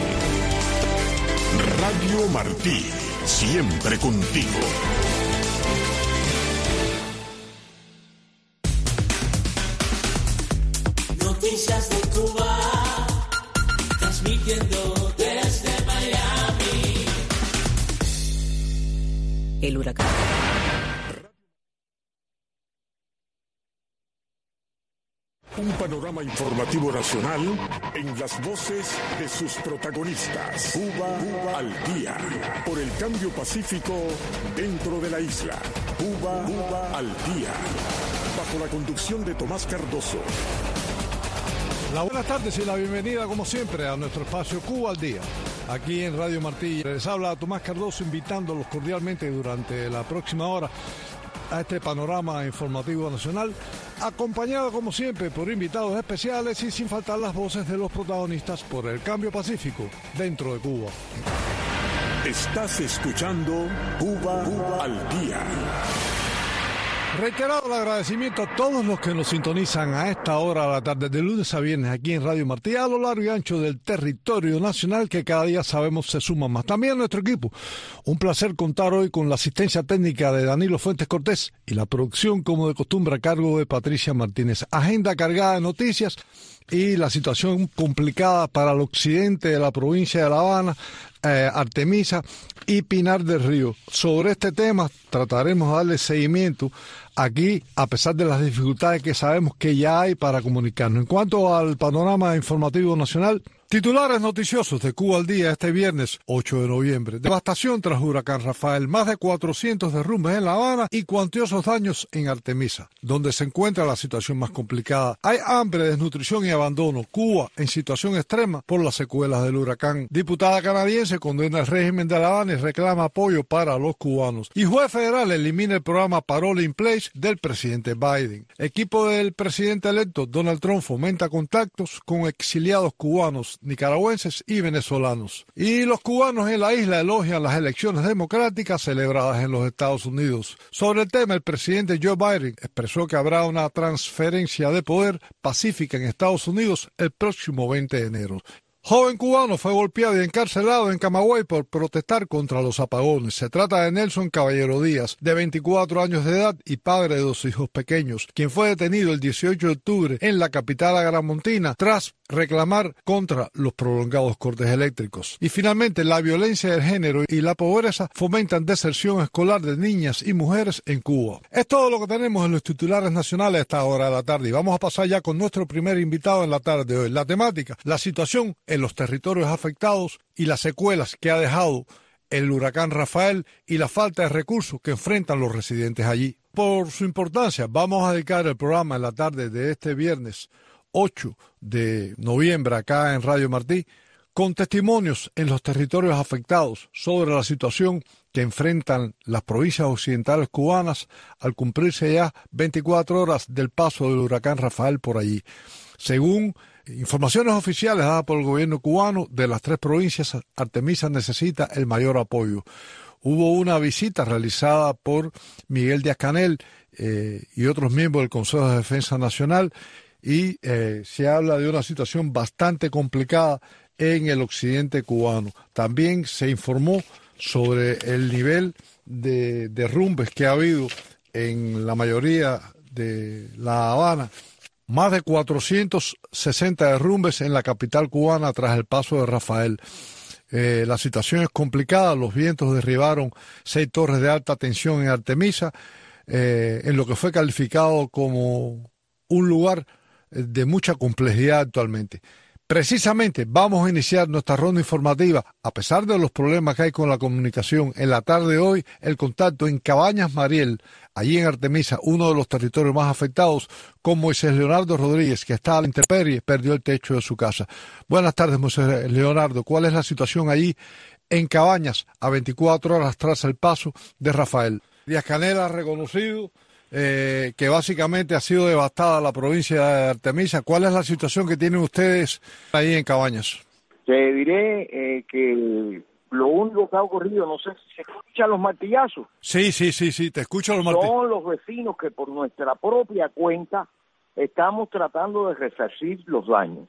Radio Martí. Siempre contigo. Noticias de Cuba, transmitiendo desde Miami. El huracán. Un panorama informativo nacional en las voces de sus protagonistas. Cuba, Cuba al día. Por el cambio pacífico dentro de la isla. Cuba, Cuba al día. Bajo la conducción de Tomás Cardoso. La buenas tardes y la bienvenida, como siempre, a nuestro espacio Cuba al Día, aquí en Radio Martí. Les habla Tomás Cardoso, invitándolos cordialmente durante la próxima hora a este panorama informativo nacional, acompañado, como siempre, por invitados especiales y sin faltar las voces de los protagonistas por el cambio pacífico dentro de Cuba. Estás escuchando Cuba, Cuba al Día. Reiterado el agradecimiento a todos los que nos sintonizan a esta hora de la tarde, de lunes a viernes, aquí en Radio Martí, a lo largo y ancho del territorio nacional, que cada día sabemos se suman más. También nuestro equipo. Un placer contar hoy con la asistencia técnica de Danilo Fuentes Cortés y la producción, como de costumbre, a cargo de Patricia Martínez. Agenda cargada de noticias y la situación complicada para el occidente de la provincia de La Habana, eh, Artemisa y Pinar del Río. Sobre este tema trataremos de darle seguimiento aquí, a pesar de las dificultades que sabemos que ya hay para comunicarnos. En cuanto al panorama informativo nacional, titulares noticiosos de Cuba al Día este viernes ocho de noviembre. Devastación tras huracán Rafael, más de cuatrocientos derrumbes en La Habana y cuantiosos daños en Artemisa, donde se encuentra la situación más complicada. Hay hambre, desnutrición y abandono. Cuba en situación extrema por las secuelas del huracán. Diputada canadiense condena el régimen de La Habana y reclama apoyo para los cubanos. Y juez federal elimina el programa Parole in Place del presidente Biden. Equipo del presidente electo Donald Trump fomenta contactos con exiliados cubanos, nicaragüenses y venezolanos. Y los cubanos en la isla elogian las elecciones democráticas celebradas en los Estados Unidos. Sobre el tema, el presidente Joe Biden expresó que habrá una transferencia de poder pacífica en Estados Unidos el próximo veinte de enero. Joven cubano fue golpeado y encarcelado en Camagüey por protestar contra los apagones. Se trata de Nelson Caballero Díaz, de veinticuatro años de edad y padre de dos hijos pequeños, quien fue detenido el dieciocho de octubre en la capital agramontina tras reclamar contra los prolongados cortes eléctricos. Y finalmente, la violencia del género y la pobreza fomentan deserción escolar de niñas y mujeres en Cuba. Es todo lo que tenemos en los titulares nacionales a esta hora de la tarde y vamos a pasar ya con nuestro primer invitado en la tarde de hoy. La temática, la situación en los territorios afectados y las secuelas que ha dejado el huracán Rafael y la falta de recursos que enfrentan los residentes allí. Por su importancia, vamos a dedicar el programa en la tarde de este viernes ocho de noviembre acá en Radio Martí con testimonios en los territorios afectados sobre la situación que enfrentan las provincias occidentales cubanas al cumplirse ya veinticuatro horas del paso del huracán Rafael por allí. Según informaciones oficiales dadas por el gobierno cubano, de las tres provincias, Artemisa necesita el mayor apoyo. Hubo una visita realizada por Miguel Díaz-Canel eh, y otros miembros del Consejo de Defensa Nacional y eh, se habla de una situación bastante complicada en el occidente cubano. También se informó sobre el nivel de derrumbes que ha habido en la mayoría de La Habana. Más de cuatrocientos sesenta derrumbes en la capital cubana tras el paso de Rafael. Eh, la situación es complicada, los vientos derribaron seis torres de alta tensión en Artemisa, eh, en lo que fue calificado como un lugar de mucha complejidad actualmente. Precisamente vamos a iniciar nuestra ronda informativa, a pesar de los problemas que hay con la comunicación. En la tarde de hoy, el contacto en Cabañas Mariel, allí en Artemisa, uno de los territorios más afectados, con Moisés Leonardo Rodríguez, que está a la intemperie, perdió el techo de su casa. Buenas tardes, Moisés Leonardo. ¿Cuál es la situación allí en Cabañas, a veinticuatro horas tras el paso de Rafael? Díaz-Canel ha reconocido eh, que básicamente ha sido devastada la provincia de Artemisa. ¿Cuál es la situación que tienen ustedes ahí en Cabañas? Te diré eh, que lo único que ha ocurrido, no sé si se escuchan los martillazos. Sí, sí, sí, sí, te escucho los martillazos. Son los vecinos que por nuestra propia cuenta estamos tratando de resarcir los daños.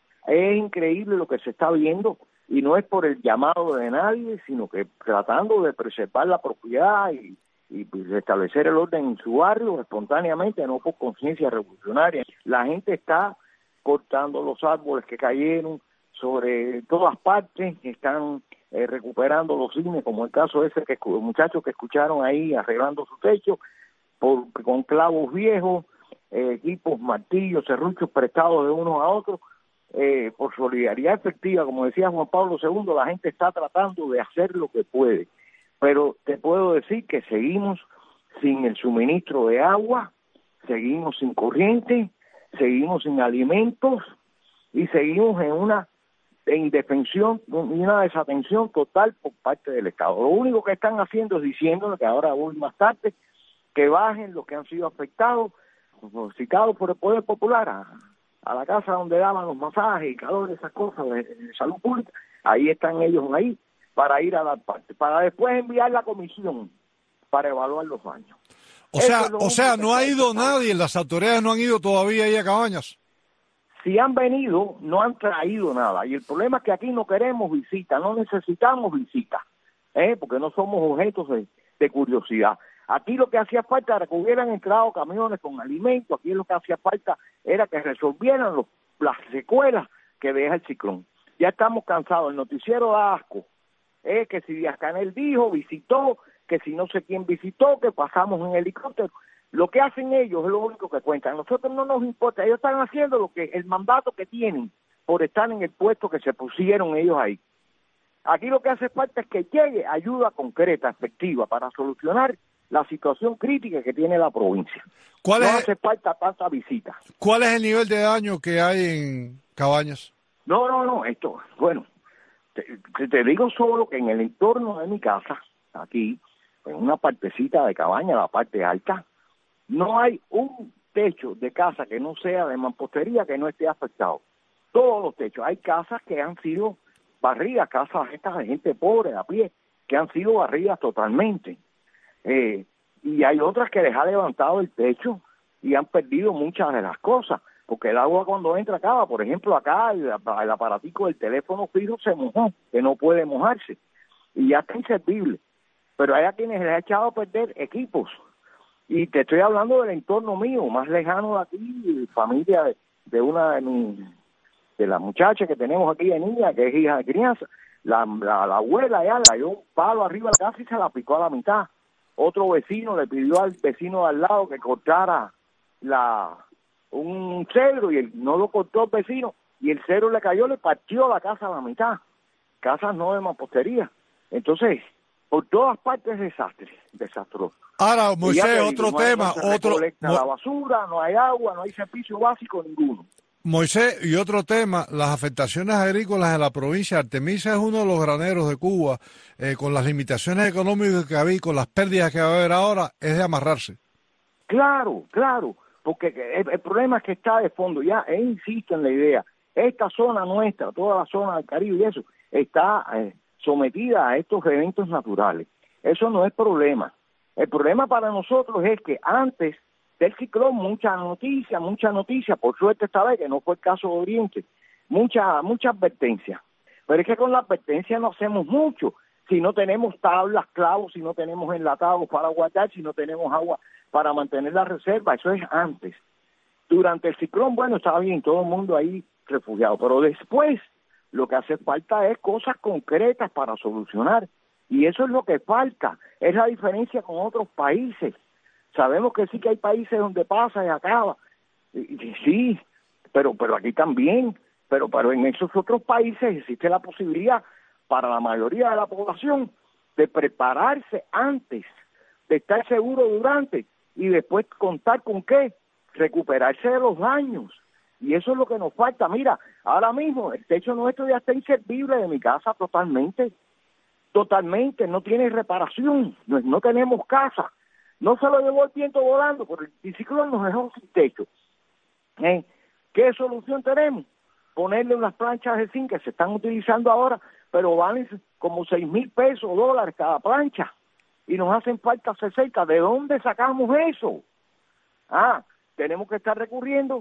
Es increíble lo que se está viendo y no es por el llamado de nadie, sino que tratando de preservar la propiedad y, y restablecer el orden en su barrio espontáneamente, no por conciencia revolucionaria. La gente está cortando los árboles que cayeron sobre todas partes, están eh, recuperando los cines, como el caso ese que muchachos que escucharon ahí arreglando su techo por, con clavos viejos, eh, equipos, martillos, serruchos prestados de unos a otros. Eh, por solidaridad efectiva, como decía Juan Pablo segundo, la gente está tratando de hacer lo que puede, pero te puedo decir que seguimos sin el suministro de agua, seguimos sin corriente, seguimos sin alimentos y seguimos en una indefensión y una desatención total por parte del Estado. Lo único que están haciendo es diciendo, que ahora voy más tarde, que bajen los que han sido afectados, citados por el Poder Popular a a la casa donde daban los masajes y calor, esas cosas de, de salud pública, ahí están ellos ahí para ir a dar parte, para después enviar la comisión para evaluar los daños. O sea, o sea, no ha ido nadie, las autoridades no han ido todavía ahí a Cabañas. Si han venido, no han traído nada, y el problema es que aquí no queremos visitas, no necesitamos visitas, ¿eh? Porque no somos objetos de, de curiosidad. Aquí lo que hacía falta era que hubieran entrado camiones con alimentos, aquí lo que hacía falta era que resolvieran los, las secuelas que deja el ciclón. Ya estamos cansados, el noticiero da asco, eh, que si Díaz-Canel dijo, visitó, que si no sé quién visitó, que pasamos en helicóptero. Lo que hacen ellos es lo único que cuentan. A nosotros no nos importa, ellos están haciendo lo que el mandato que tienen por estar en el puesto que se pusieron ellos ahí. Aquí lo que hace falta es que llegue ayuda concreta, efectiva, para solucionar la situación crítica que tiene la provincia. ¿Cuál no es, hace falta tanta visita. ¿Cuál es el nivel de daño que hay en Cabañas? No, no, no, esto, bueno, te, te digo solo que en el entorno de mi casa, aquí, en una partecita de Cabañas, la parte alta, no hay un techo de casa que no sea de mampostería que no esté afectado. Todos los techos. Hay casas que han sido barridas, casas estas de gente pobre, a pie, que han sido barridas totalmente. Eh, y hay otras que les ha levantado el techo y han perdido muchas de las cosas, porque el agua cuando entra acá, por ejemplo acá el, el aparatico del teléfono fijo se mojó, que no puede mojarse y ya está inservible, pero hay a quienes les ha echado a perder equipos, y te estoy hablando del entorno mío, más lejano de aquí, familia de, de una de mis, de las muchachas que tenemos aquí de niña, que es hija de crianza, la, la, la abuela ya le cayó un palo arriba de la casa y se la picó a la mitad. Otro vecino le pidió al vecino de al lado que cortara la un cedro y él no lo cortó el vecino y el cedro le cayó, le partió la casa a la mitad. Casas no de mampostería. Entonces, por todas partes es desastre, desastroso. Ahora, Moisés, otro tema, no otro... Mo... la basura, no hay agua, no hay servicio básico ninguno. Moisés, y otro tema, las afectaciones agrícolas en la provincia de Artemisa es uno de los graneros de Cuba, eh, con las limitaciones económicas que había, con las pérdidas que va a haber ahora, es de amarrarse. Claro, claro, porque el, el problema es que está de fondo, ya, e insisto en la idea, esta zona nuestra, toda la zona del Caribe y eso, está eh, sometida a estos eventos naturales. Eso no es problema. El problema para nosotros es que antes del ciclón, mucha noticia, mucha noticia, por suerte esta vez, que no fue el caso de Oriente, mucha, mucha advertencia. Pero es que con la advertencia no hacemos mucho. Si no tenemos tablas, clavos, si no tenemos enlatados para guardar, si no tenemos agua para mantener la reserva, eso es antes. Durante el ciclón, bueno, estaba bien, todo el mundo ahí refugiado, pero después lo que hace falta es cosas concretas para solucionar. Y eso es lo que falta, es la diferencia con otros países. Sabemos que sí que hay países donde pasa y acaba, y, y sí, pero pero aquí también, pero, pero en esos otros países existe la posibilidad para la mayoría de la población de prepararse antes, de estar seguro durante, y después contar con qué, recuperarse de los daños. Y eso es lo que nos falta. Mira, ahora mismo el techo nuestro ya está inservible de mi casa totalmente, totalmente, no tiene reparación, no, no tenemos casa. No se lo llevó el viento volando, pero el anticiclón nos dejó sin techo. ¿Eh? ¿Qué solución tenemos? Ponerle unas planchas de zinc que se están utilizando ahora, pero valen como seis mil pesos, dólares cada plancha, y nos hacen falta sesenta. ¿De dónde sacamos eso? Ah, tenemos que estar recurriendo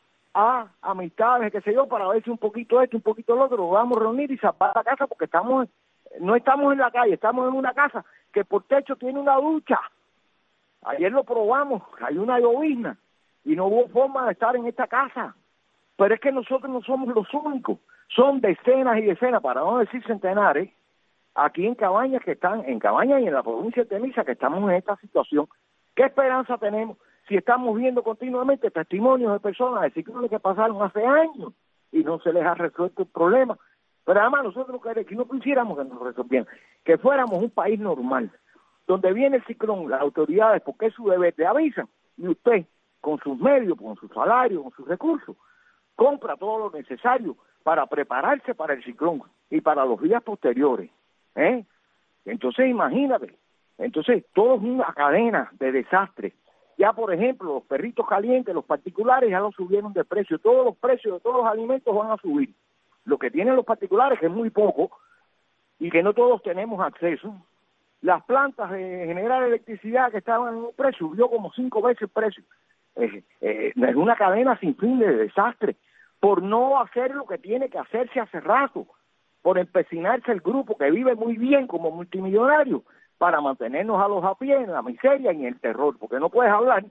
a amistades, qué sé yo, para ver si un poquito esto, un poquito lo otro, nos vamos a reunir y zapar la casa, porque estamos, no estamos en la calle, estamos en una casa que por techo tiene una ducha. Ayer lo probamos, hay una llovizna, y no hubo forma de estar en esta casa. Pero es que nosotros no somos los únicos, son decenas y decenas, para no decir centenares, aquí en Cabañas que están, en Cabañas y en la provincia de Temisa, que estamos en esta situación. ¿Qué esperanza tenemos si estamos viendo continuamente testimonios de personas de ciclones que pasaron hace años y no se les ha resuelto el problema? Pero además nosotros que no quisiéramos que nos resolvieran, que fuéramos un país normal, donde viene el ciclón, las autoridades, porque es su deber, te avisan, y usted, con sus medios, con su salario, con sus recursos, compra todo lo necesario para prepararse para el ciclón y para los días posteriores. ¿eh? Entonces, imagínate, entonces, todo es una cadena de desastres. Ya, por ejemplo, los perritos calientes, los particulares ya los subieron de precio. Todos los precios de todos los alimentos van a subir. Lo que tienen los particulares, que es muy poco, y que no todos tenemos acceso. Las plantas de generar electricidad que estaban en un precio, subió como cinco veces el precio. Eh, eh, es una cadena sin fin de desastre, por no hacer lo que tiene que hacerse hace rato, por empecinarse el grupo que vive muy bien como multimillonario, para mantenernos a los a pie en la miseria y en el terror, porque no puedes hablar,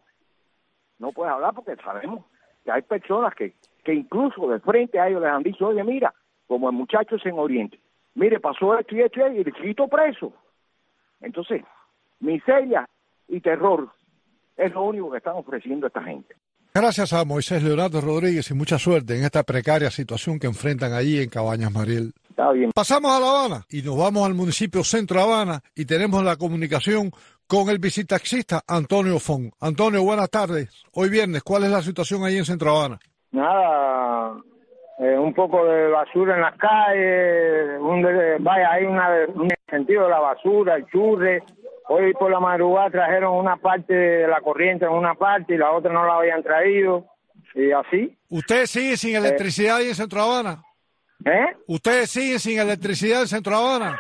no puedes hablar porque sabemos que hay personas que, que incluso de frente a ellos les han dicho, oye, mira, como el muchacho es en Oriente, mire, pasó esto y esto y el chiquito preso. Entonces, miseria y terror es lo único que están ofreciendo esta gente. Gracias a Moisés Leonardo Rodríguez y mucha suerte en esta precaria situación que enfrentan allí en Cabañas Mariel. Está bien. Pasamos a La Habana y nos vamos al municipio Centro Habana y tenemos la comunicación con el visitaxista Antonio Fon. Antonio, buenas tardes. Hoy viernes, ¿cuál es la situación ahí en Centro Habana? Nada, eh, un poco de basura en las calles, un de, vaya, hay una, un sentido de la basura, el churre. Hoy por la madrugada trajeron una parte de la corriente en una parte y la otra no la habían traído, y así. ¿Ustedes siguen sin electricidad eh, ahí en Centro Habana? ¿Eh? ¿Ustedes siguen sin electricidad en Centro Habana?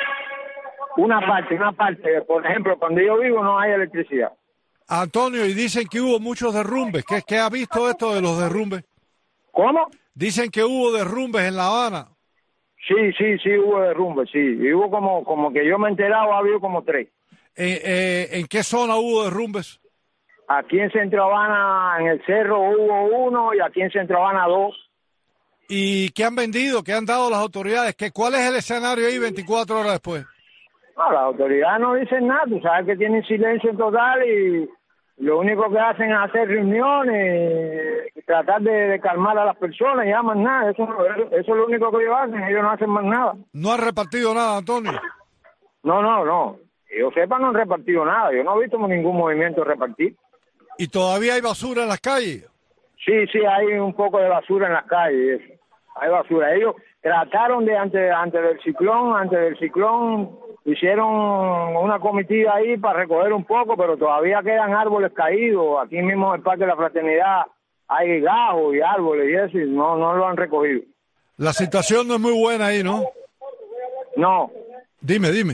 Una parte, una parte. Por ejemplo, cuando yo vivo no hay electricidad. Antonio, y dicen que hubo muchos derrumbes. ¿Qué, qué ha visto esto de los derrumbes? ¿Cómo? Dicen que hubo derrumbes en La Habana. Sí, sí, sí, hubo derrumbes, sí. Y hubo como, como que yo me he enterado, ha habido como tres. Eh, eh, ¿En qué zona hubo derrumbes? Aquí en Centro Habana, en el cerro hubo uno y aquí en Centro Habana dos. ¿Y qué han vendido? ¿Qué han dado las autoridades? ¿Qué, ¿Cuál es el escenario ahí veinticuatro horas después? No, las autoridades no dicen nada, tú sabes que tienen silencio total y lo único que hacen es hacer reuniones y tratar de, de calmar a las personas y ya más nada. Eso, eso, eso es lo único que ellos hacen, ellos no hacen más nada. ¿No han repartido nada, Antonio? No, no, no. Yo sepa, no han repartido nada. Yo no he visto ningún movimiento repartir. ¿Y todavía hay basura en las calles? Sí, sí, hay un poco de basura en las calles. Hay basura. Ellos trataron de, antes, antes del ciclón, antes del ciclón, hicieron una comitiva ahí para recoger un poco, pero todavía quedan árboles caídos. Aquí mismo en el Parque de la Fraternidad hay gajos y árboles y eso, y no, no lo han recogido. La situación no es muy buena ahí, ¿no? No. Dime, dime.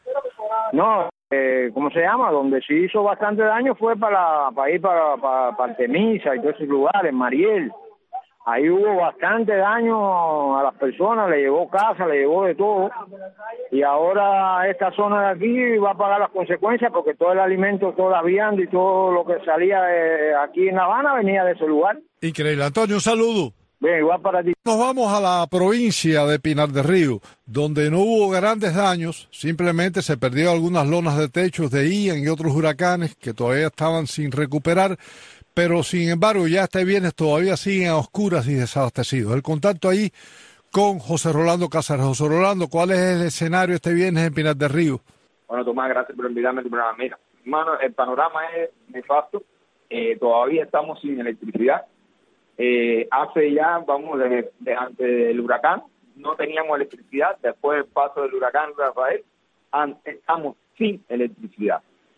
No, eh, ¿cómo se llama? Donde se hizo bastante daño fue para, para ir para, para, para Temisa y todos esos lugares, Mariel. Ahí hubo bastante daño a las personas, le llevó casa, le llevó de todo. Y ahora esta zona de aquí va a pagar las consecuencias porque todo el alimento, todas las viandas y todo lo que salía de aquí en La Habana venía de ese lugar. Increíble. Antonio, un saludo. Bien, igual para ti. Nos vamos a la provincia de Pinar del Río, donde no hubo grandes daños, simplemente se perdieron algunas lonas de techos de Ian y otros huracanes que todavía estaban sin recuperar, pero sin embargo ya este viernes todavía siguen a oscuras y desabastecidos. El contacto ahí con José Rolando Cáceres. José Rolando, ¿cuál es el escenario este viernes en Pinar del Río? Bueno, Tomás, gracias por invitarme a tu programa. Mira, hermano, el panorama es nefasto, eh, todavía estamos sin electricidad. Eh, hace ya, vamos, desde de, antes del huracán, no teníamos electricidad, después del paso del huracán Rafael, an, estamos sin electricidad.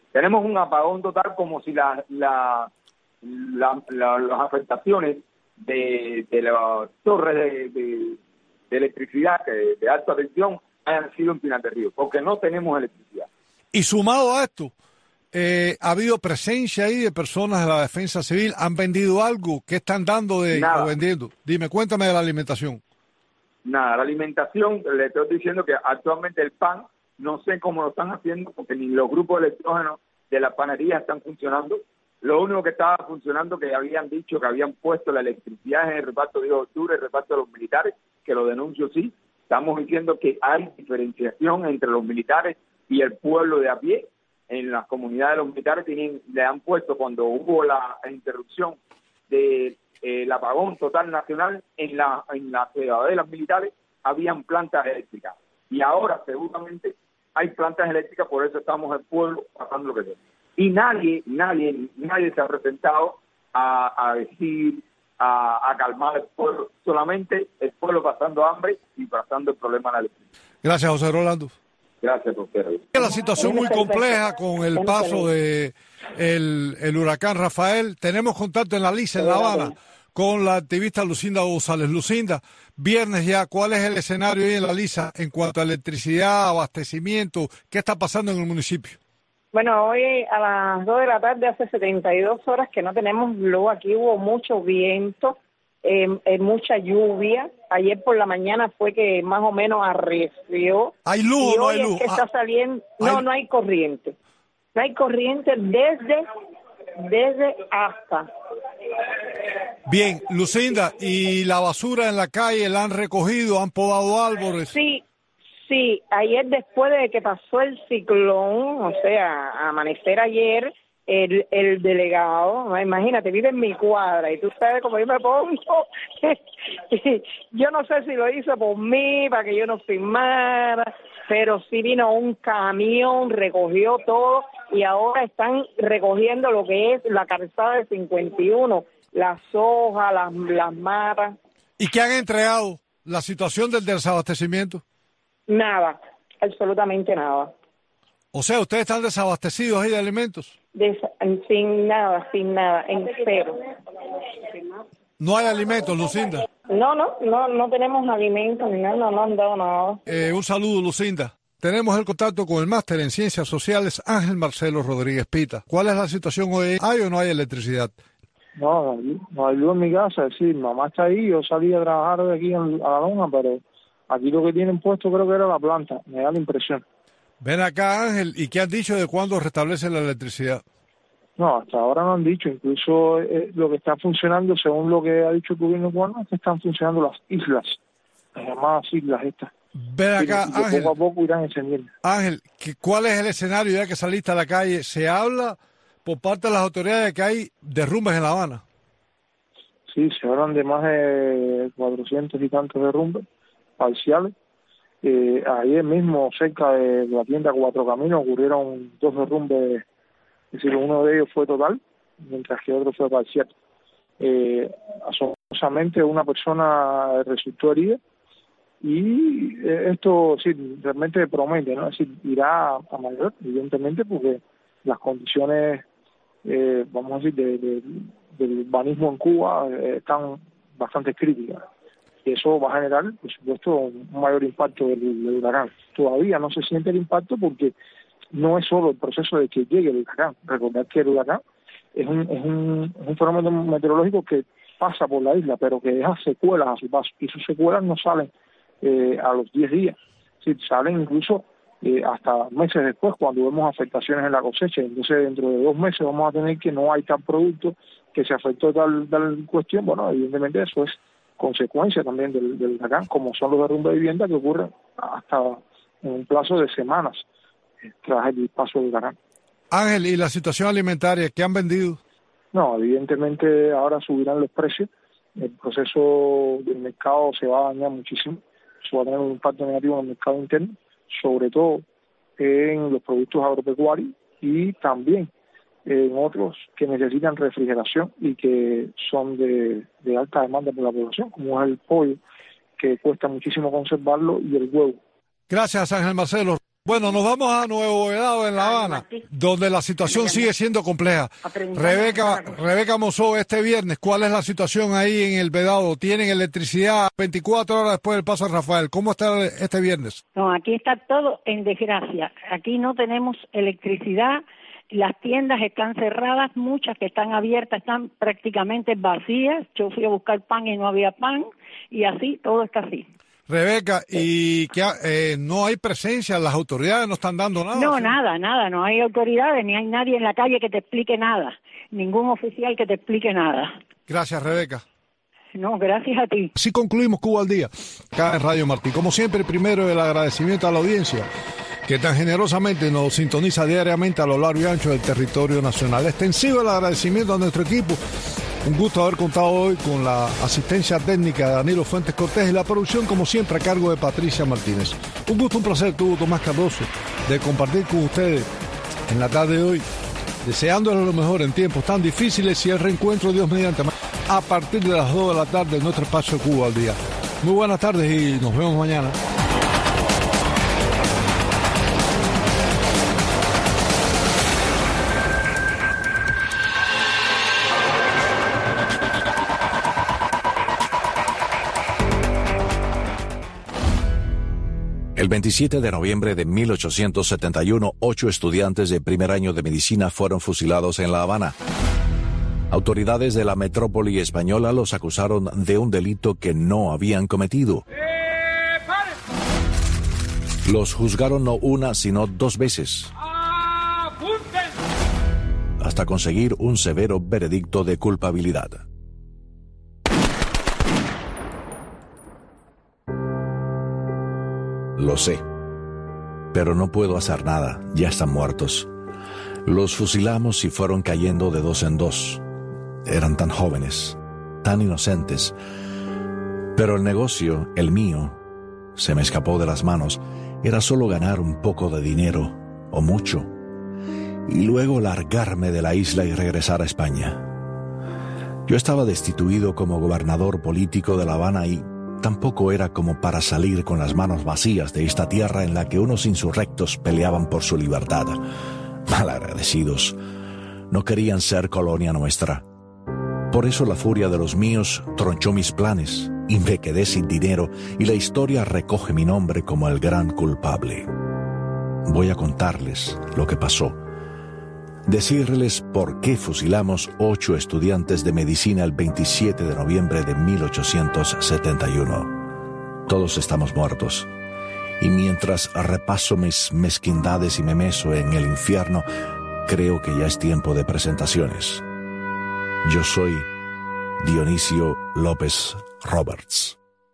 Tenemos un apagón total como si la, la, la, la, las afectaciones de, de las torres de, de, de electricidad de, de alta tensión hayan sido en Pinar del Río, porque no tenemos electricidad. Y sumado a esto, eh, ¿ha habido presencia ahí de personas de la defensa civil? ¿Han vendido algo? ¿Qué están dando de o vendiendo? Dime, cuéntame de la alimentación. Nada, la alimentación, le estoy diciendo que actualmente el pan, no sé cómo lo están haciendo, porque ni los grupos electrógenos de la panadería están funcionando. Lo único que estaba funcionando, que habían dicho que habían puesto la electricidad en el reparto de octubre, el reparto de los militares, que lo denuncio sí. Estamos diciendo que hay diferenciación entre los militares y el pueblo de a pie. En las comunidades de los militares tienen, le han puesto, cuando hubo la interrupción del de, eh, apagón total nacional, en la en las ciudadelas militares habían plantas eléctricas. Y ahora seguramente hay plantas eléctricas, por eso estamos el pueblo pasando lo que sea. Y nadie, nadie, nadie se ha presentado a, a decir, a, a calmar al pueblo, solamente el pueblo pasando hambre y pasando el problema de la electricidad. Gracias, José Rolando. Gracias, doctor. La situación muy compleja con el paso de el, el huracán Rafael. Tenemos contacto en la Lisa, en La Habana, con la activista Lucinda González. Lucinda, viernes ya, ¿cuál es el escenario ahí en la Lisa en cuanto a electricidad, abastecimiento? ¿Qué está pasando en el municipio? Bueno, hoy a las dos de la tarde, hace setenta y dos horas que no tenemos luz. Aquí hubo mucho viento, eh, eh, mucha lluvia. Ayer por la mañana fue que más o menos arreció. ¿Hay luz o no hay es luz? Que está saliendo, ¿Hay... No, no hay corriente. No hay corriente desde, desde hasta. Bien, Lucinda, ¿y la basura en la calle la han recogido, han podado árboles? Sí, sí, ayer después de que pasó el ciclón, o sea, amanecer ayer, el, el delegado, imagínate, vive en mi cuadra y tú sabes cómo yo me pongo, yo no sé si lo hizo por mí, para que yo no firmara, pero sí vino un camión, recogió todo y ahora están recogiendo lo que es la calzada de cincuenta y uno, las hojas, las, las matas. ¿Y qué han entregado? ¿La situación del desabastecimiento? Nada, absolutamente nada. O sea, ¿ustedes están desabastecidos ahí de alimentos? Des sin nada, sin nada, en cero. ¿No hay alimentos, Lucinda? No, no, no, no tenemos alimentos ni nada, no, no han dado nada. Eh, un saludo, Lucinda. Tenemos el contacto con el máster en Ciencias Sociales, Ángel Marcelo Rodríguez Pita. ¿Cuál es la situación hoy? ¿Hay o no hay electricidad? No, no hay luz en mi casa, es decir, mamá está ahí, yo salí a trabajar de aquí a la lona, pero aquí lo que tienen puesto creo que era la planta, me da la impresión. Ven acá, Ángel, ¿y qué han dicho de cuándo restablece la electricidad? No, hasta ahora no han dicho, incluso eh, lo que está funcionando, según lo que ha dicho el gobierno cubano, es que están funcionando las islas, las llamadas islas estas. Ven acá, y que Ángel. Poco a poco irán encendiendo. Ángel, ¿cuál es el escenario ya que saliste a la calle? ¿Se habla por parte de las autoridades de que hay derrumbes en La Habana? Sí, se hablan de más de cuatrocientos y tantos derrumbes parciales. Eh, ayer mismo, cerca de la tienda Cuatro Caminos, ocurrieron dos derrumbes, es decir, uno de ellos fue total, mientras que otro fue parcial. Eh, asombrosamente una persona resultó herida y eh, esto sí, realmente promete, ¿no? Es decir, irá a mayor, evidentemente, porque las condiciones, eh, vamos a decir, de, de, del urbanismo en Cuba eh, están bastante críticas. Y eso va a generar, por supuesto, un mayor impacto del, del huracán. Todavía no se siente el impacto porque no es solo el proceso de que llegue el huracán. Recordar que el huracán es un, es un, es un fenómeno meteorológico que pasa por la isla, pero que deja secuelas a su paso. Y sus secuelas no salen eh, a los diez días. Sí, salen incluso eh, hasta meses después, cuando vemos afectaciones en la cosecha. Entonces, dentro de dos meses vamos a tener que no hay tal producto, que se afectó tal, tal cuestión. Bueno, evidentemente eso es consecuencia también del, del huracán, como son los derrumbes de vivienda que ocurren hasta en un plazo de semanas eh, tras el paso del huracán. Ángel, ¿y la situación alimentaria? ¿Qué han vendido? No, evidentemente ahora subirán los precios, el proceso del mercado se va a dañar muchísimo, eso va a tener un impacto negativo en el mercado interno, sobre todo en los productos agropecuarios y también en otros que necesitan refrigeración y que son de, de alta demanda por la población, como es el pollo, que cuesta muchísimo conservarlo, y el huevo. Gracias, Ángel Marcelo. Bueno, nos vamos a Nuevo Vedado, en La Habana, donde la situación sigue siendo compleja. Rebeca, Rebeca Mozó, este viernes, ¿cuál es la situación ahí en el Vedado? ¿Tienen electricidad veinticuatro horas después del paso de Rafael? ¿Cómo está este viernes? No, aquí está todo en desgracia. Aquí no tenemos electricidad, las tiendas están cerradas, muchas que están abiertas están prácticamente vacías. Yo fui a buscar pan y no había pan, y así, todo está así. Rebeca, ¿y que eh, no hay presencia? ¿Las autoridades no están dando nada? No, ¿sí? nada, nada, no hay autoridades, ni hay nadie en la calle que te explique nada, ningún oficial que te explique nada. Gracias, Rebeca. No, gracias a ti. Así concluimos Cuba al Día, acá en Radio Martí. Como siempre, primero el agradecimiento a la audiencia, que tan generosamente nos sintoniza diariamente a lo largo y ancho del territorio nacional. Extensivo el agradecimiento a nuestro equipo. Un gusto haber contado hoy con la asistencia técnica de Danilo Fuentes Cortés y la producción, como siempre, a cargo de Patricia Martínez. Un gusto, un placer, tuvo Tomás Cardoso, de compartir con ustedes en la tarde de hoy, deseándoles lo mejor en tiempos tan difíciles y el reencuentro, Dios mediante, a partir de las dos de la tarde en nuestro espacio Cuba al Día. Muy buenas tardes y nos vemos mañana. El veintisiete de noviembre de mil ochocientos setenta y uno, ocho estudiantes de primer año de medicina fueron fusilados en La Habana. Autoridades de la metrópoli española los acusaron de un delito que no habían cometido. Los juzgaron no una, sino dos veces, hasta conseguir un severo veredicto de culpabilidad. Lo sé, pero no puedo hacer nada, ya están muertos. Los fusilamos y fueron cayendo de dos en dos. Eran tan jóvenes, tan inocentes. Pero el negocio, el mío, se me escapó de las manos. Era solo ganar un poco de dinero, o mucho, y luego largarme de la isla y regresar a España. Yo estaba destituido como gobernador político de La Habana y tampoco era como para salir con las manos vacías de esta tierra en la que unos insurrectos peleaban por su libertad. Malagradecidos. No querían ser colonia nuestra. Por eso la furia de los míos tronchó mis planes y me quedé sin dinero, y la historia recoge mi nombre como el gran culpable. Voy a contarles lo que pasó. Decirles por qué fusilamos ocho estudiantes de medicina el veintisiete de noviembre de mil ochocientos setenta y uno. Todos estamos muertos. Y mientras repaso mis mezquindades y me meso en el infierno, creo que ya es tiempo de presentaciones. Yo soy Dionisio López Roberts.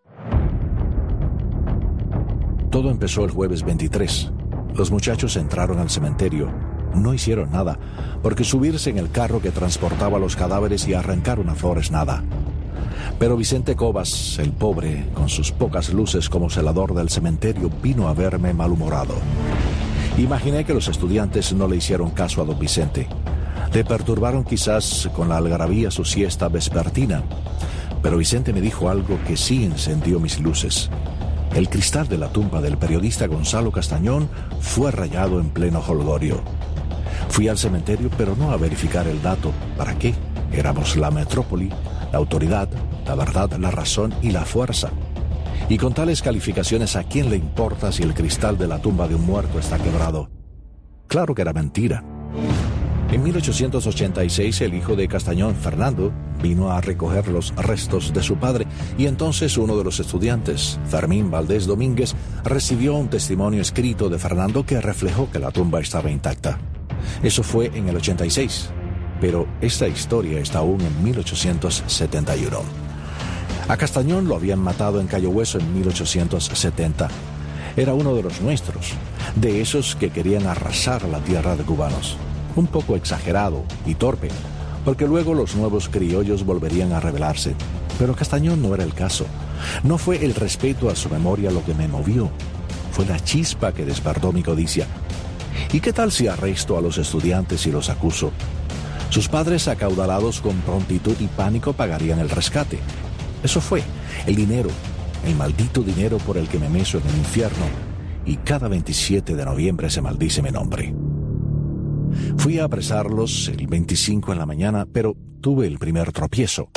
Todo empezó el jueves veintitrés. Los muchachos entraron al cementerio. No hicieron nada, porque subirse en el carro que transportaba los cadáveres y arrancar una flor es nada. Pero Vicente Cobas, el pobre, con sus pocas luces como celador del cementerio, vino a verme malhumorado. Imaginé que los estudiantes no le hicieron caso a don Vicente. Le perturbaron quizás con la algarabía su siesta vespertina. Pero Vicente me dijo algo que sí encendió mis luces. El cristal de la tumba del periodista Gonzalo Castañón fue rayado en pleno jolgorio. Fui al cementerio, pero no a verificar el dato. ¿Para qué? Éramos la metrópoli, la autoridad, la verdad, la razón y la fuerza. Y con tales calificaciones, ¿a quién le importa si el cristal de la tumba de un muerto está quebrado? Claro que era mentira. En mil ochocientos ochenta y seis, el hijo de Castañón, Fernando, vino a recoger los restos de su padre, y entonces uno de los estudiantes, Fermín Valdés Domínguez, recibió un testimonio escrito de Fernando que reflejó que la tumba estaba intacta. Eso fue en el ochenta y seis, pero esta historia está aún en mil ochocientos setenta y uno. A Castañón lo habían matado en Cayo Hueso en mil ochocientos setenta. Era uno de los nuestros, de esos que querían arrasar la tierra de cubanos. Un poco exagerado y torpe, porque luego los nuevos criollos volverían a rebelarse. Pero Castañón no era el caso. No fue el respeto a su memoria lo que me movió, fue la chispa que despertó mi codicia. ¿Y qué tal si arresto a los estudiantes y los acuso? Sus padres, acaudalados con prontitud y pánico, pagarían el rescate. Eso fue, el dinero, el maldito dinero por el que me meso en el infierno, y cada veintisiete de noviembre se maldice mi nombre. Fui a apresarlos el veinticinco en la mañana, pero tuve el primer tropiezo.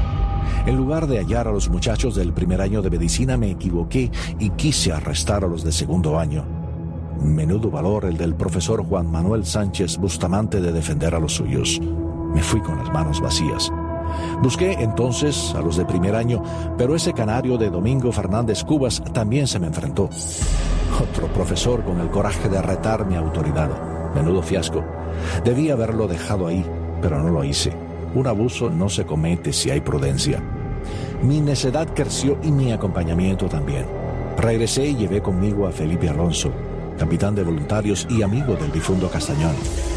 En lugar de hallar a los muchachos del primer año de medicina, me equivoqué y quise arrestar a los de segundo año. Menudo valor el del profesor Juan Manuel Sánchez Bustamante de defender a los suyos. Me fui con las manos vacías. Busqué entonces a los de primer año, pero ese canario de Domingo Fernández Cubas también se me enfrentó. Otro profesor con el coraje de retar mi autoridad. Menudo fiasco. Debí haberlo dejado ahí, pero no lo hice. Un abuso no se comete si hay prudencia. Mi necedad creció y mi acompañamiento también. Regresé y llevé conmigo a Felipe Alonso, capitán de voluntarios y amigo del difunto Castañón.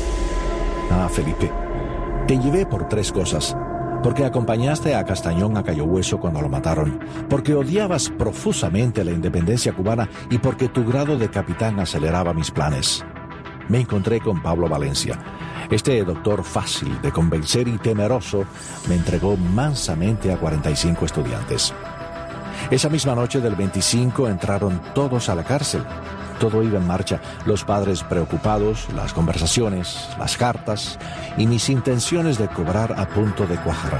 Ah, Felipe, te llevé por tres cosas. Porque acompañaste a Castañón a Cayo Hueso cuando lo mataron, porque odiabas profusamente la independencia cubana y porque tu grado de capitán aceleraba mis planes. Me encontré con Pablo Valencia. Este doctor fácil de convencer y temeroso me entregó mansamente a cuarenta y cinco estudiantes. Esa misma noche del veinticinco entraron todos a la cárcel. Todo iba en marcha, los padres preocupados, las conversaciones, las cartas y mis intenciones de cobrar a punto de cuajar.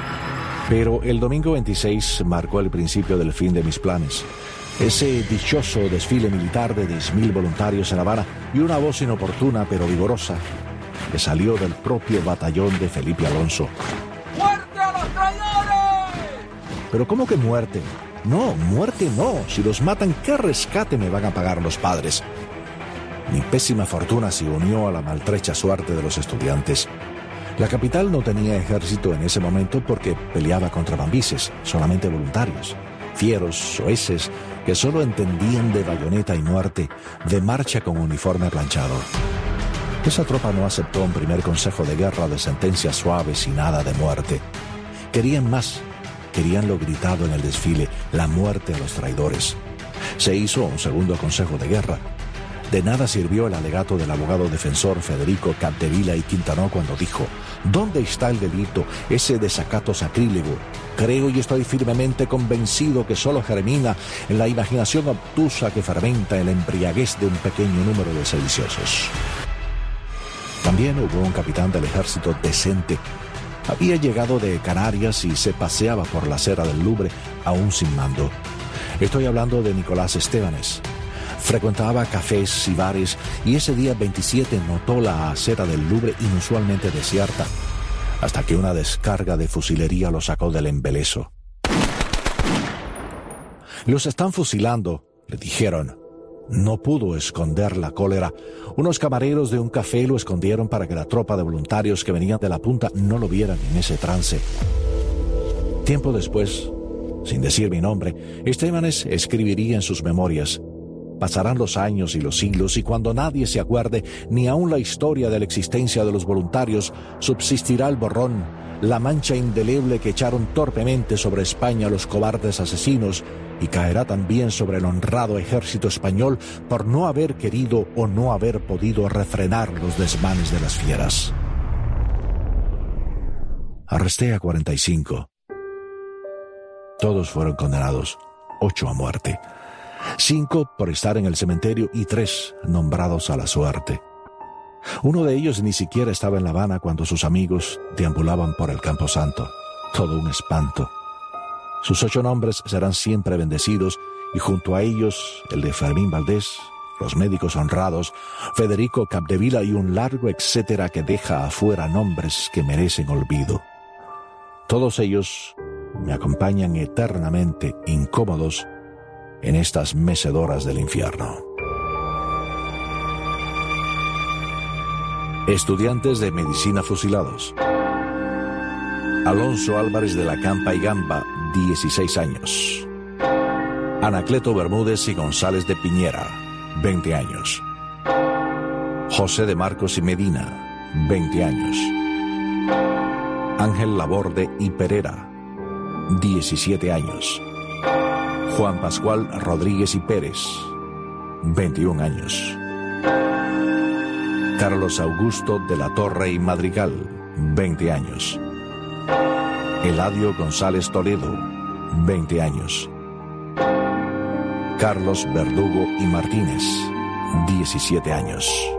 Pero el domingo veintiséis marcó el principio del fin de mis planes. Ese dichoso desfile militar de diez mil voluntarios en La Habana y una voz inoportuna pero vigorosa que salió del propio batallón de Felipe Alonso. ¡Muerte a los traidores! ¿Pero cómo que muerte? No, muerte no. Si los matan, ¿qué rescate me van a pagar los padres? Mi pésima fortuna se unió a la maltrecha suerte de los estudiantes. La capital no tenía ejército en ese momento porque peleaba contra bambises, solamente voluntarios, fieros, soeces, que solo entendían de bayoneta y muerte, de marcha con uniforme planchado. Esa tropa no aceptó un primer consejo de guerra de sentencias suaves y nada de muerte. Querían más. Querían lo gritado en el desfile, la muerte a los traidores. Se hizo un segundo consejo de guerra. De nada sirvió el alegato del abogado defensor Federico Capdevila y Quintanó cuando dijo: ¿dónde está el delito, ese desacato sacrílego? Creo y estoy firmemente convencido que solo germina en la imaginación obtusa que fermenta en la embriaguez de un pequeño número de sediciosos. También hubo un capitán del ejército decente. Había llegado de Canarias y se paseaba por la acera del Louvre, aún sin mando. Estoy hablando de Nicolás Estebanes. Frecuentaba cafés y bares y ese día veintisiete notó la acera del Louvre inusualmente desierta, hasta que una descarga de fusilería lo sacó del embeleso. «Los están fusilando», le dijeron. No pudo esconder la cólera. Unos camareros de un café lo escondieron para que la tropa de voluntarios que venían de la punta no lo vieran en ese trance. Tiempo después, sin decir mi nombre, Estebanes escribiría en sus memorias: pasarán los años y los siglos y cuando nadie se acuerde ni aun la historia de la existencia de los voluntarios, subsistirá el borrón, la mancha indeleble que echaron torpemente sobre España los cobardes asesinos, y caerá también sobre el honrado ejército español por no haber querido o no haber podido refrenar los desmanes de las fieras. Arresté a cuarenta y cinco. Todos fueron condenados, ocho a muerte. Cinco por estar en el cementerio y tres nombrados a la suerte. Uno de ellos ni siquiera estaba en La Habana cuando sus amigos deambulaban por el Camposanto. Todo un espanto. Sus ocho nombres serán siempre bendecidos y junto a ellos el de Fermín Valdés, los médicos honrados, Federico Capdevila y un largo etcétera que deja afuera nombres que merecen olvido. Todos ellos me acompañan eternamente incómodos en estas mecedoras del infierno. Estudiantes de medicina fusilados. Alonso Álvarez de la Campa y Gamba, dieciséis años. Anacleto Bermúdez y González de Piñera, veinte años. José de Marcos y Medina, veinte años. Ángel Laborde y Pereira, diecisiete años. Juan Pascual Rodríguez y Pérez, veintiún años. Carlos Augusto de la Torre y Madrigal, veinte años. Eladio González Toledo, veinte años. Carlos Verdugo y Martínez, diecisiete años.